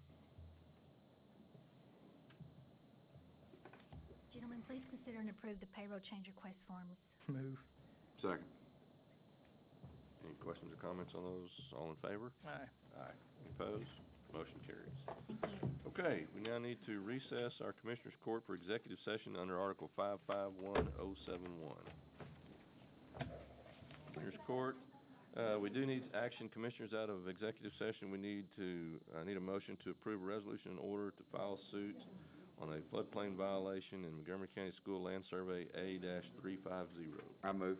Gentlemen, please consider and approve the payroll change request forms. Move. Second. Any questions or comments on those? All in favor? Aye. Aye. Any opposed? Motion carries. Thank you. Okay, we now need to recess our Commissioners Court for executive session under Article five five one oh seven one. Commissioners Court, uh, we do need action, Commissioners, out of executive session. We need to, uh, need a motion to approve a resolution in order to file suit on a floodplain violation in Montgomery County School Land Survey A three five zero. I move.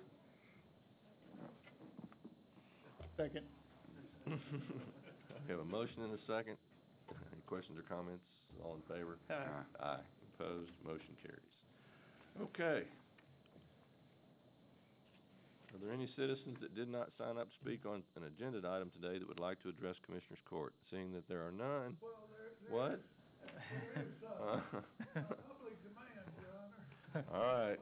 Second. We have a motion and a second. Any questions or comments? All in favor? Aye. Aye. Opposed? Motion carries. Okay. Are there any citizens that did not sign up to speak on an agenda item today that would like to address Commissioners Court? Seeing that there are none. What? Uh, Public demand, Your Honor. All right.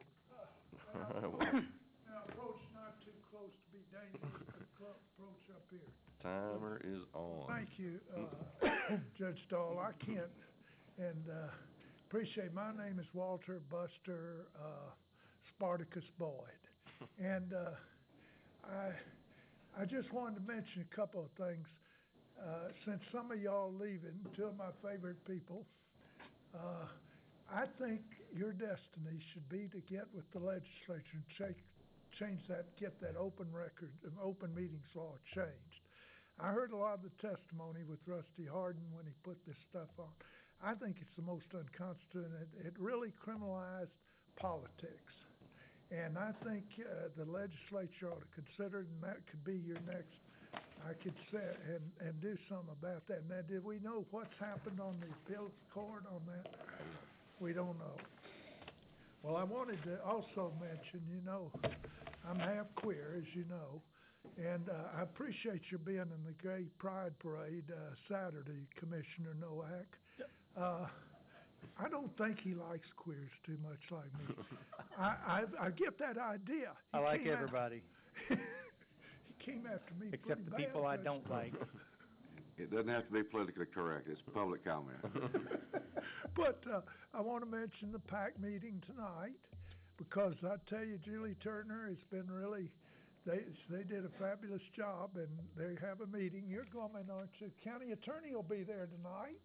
Now, approach not too close to be dangerous, but clo- approach up here. Timer is on. Thank you, uh, Judge Stahl. I can't, and, uh, appreciate, my name is Walter Buster, uh, Spartacus Boyd. And, uh, I, I just wanted to mention a couple of things. Uh, since some of y'all leaving, two of my favorite people, uh, I think your destiny should be to get with the legislature and check, change that, get that open record, uh, open meetings law changed. I heard a lot of the testimony with Rusty Harden when he put this stuff on. I think it's the most unconstitutional. It, it really criminalized politics. And I think uh, the legislature ought to consider it, and that could be your next, I could say, and, and do something about that. Now, did we know what's happened on the appeals court on that? We don't know. Well, I wanted to also mention, you know, I'm half queer, as you know, and uh, I appreciate your being in the Gay Pride Parade uh, Saturday, Commissioner Nowak. Uh, I don't think he likes queers too much like me. I, I, I get that idea. He I like came everybody. After, he came after me Except the pretty people bad, I Judge don't Stahl. like. It doesn't have to be politically correct, it's public comment. But uh, I want to mention the PAC meeting tonight, because I tell you, Julie Turner has been really, they, they did a fabulous job, and they have a meeting. You're going, aren't you? County attorney will be there tonight.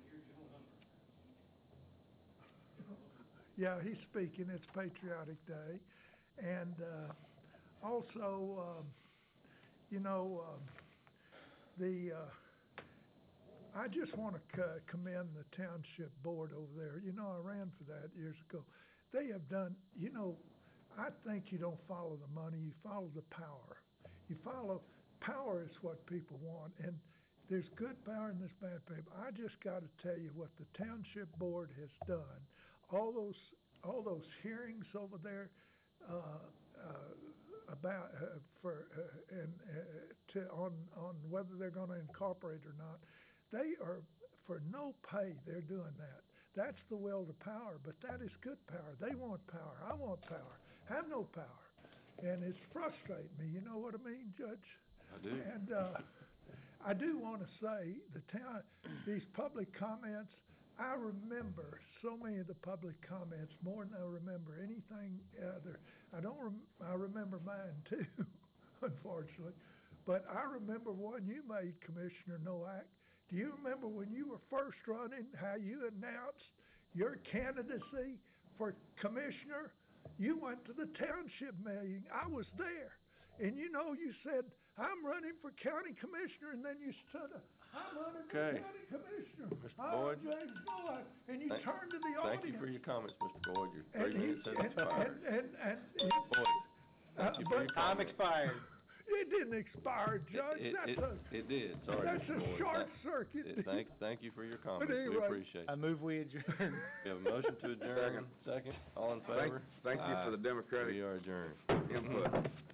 Yeah, he's speaking. It's Patriotic Day. And uh, also, um, you know, um, the, uh, I just want to c- commend the township board over there. You know, I ran for that years ago. They have done, you know, I think you don't follow the money, you follow the power. You follow, power is what people want. And there's good power and there's bad power. I just got to tell you what the township board has done. All those, all those hearings over there, uh, uh, about, uh, for, uh, and, uh, to, on, on whether they're gonna incorporate or not, they are, for no pay, they're doing that. That's the will to power, but that is good power. They want power, I want power, have no power. And it's frustrating me, you know what I mean, Judge? I do. And, uh, I do wanna say, the town, these public comments, I remember so many of the public comments more than I remember anything other. I don't rem- I remember mine too, unfortunately. But I remember one you made, Commissioner Nowak. Do you remember when you were first running, how you announced your candidacy for commissioner? You went to the township meeting. I was there. And you know, you said, I'm running for county commissioner, and then you stood up. I'm running Okay. for county commissioner. Mister I'm Boyd. James Nowak. And you Thank- turned to the Thank audience. you for your comments, Mister Boyd. Your And three he- minutes has and- expired. And, and, and, Mister Boyd, thank you for your but- Time comments. expired. it didn't expire, Judge. It, That's it, a, it did, sorry, that's Mister a Boyd. short Thank- circuit. it- Thank, thank you for your comments. We anyway. appreciate I it. move we adjourn. We have a motion to adjourn. Second. All in Thank, favor? thank you for Aye. the democratic We are adjourned. input.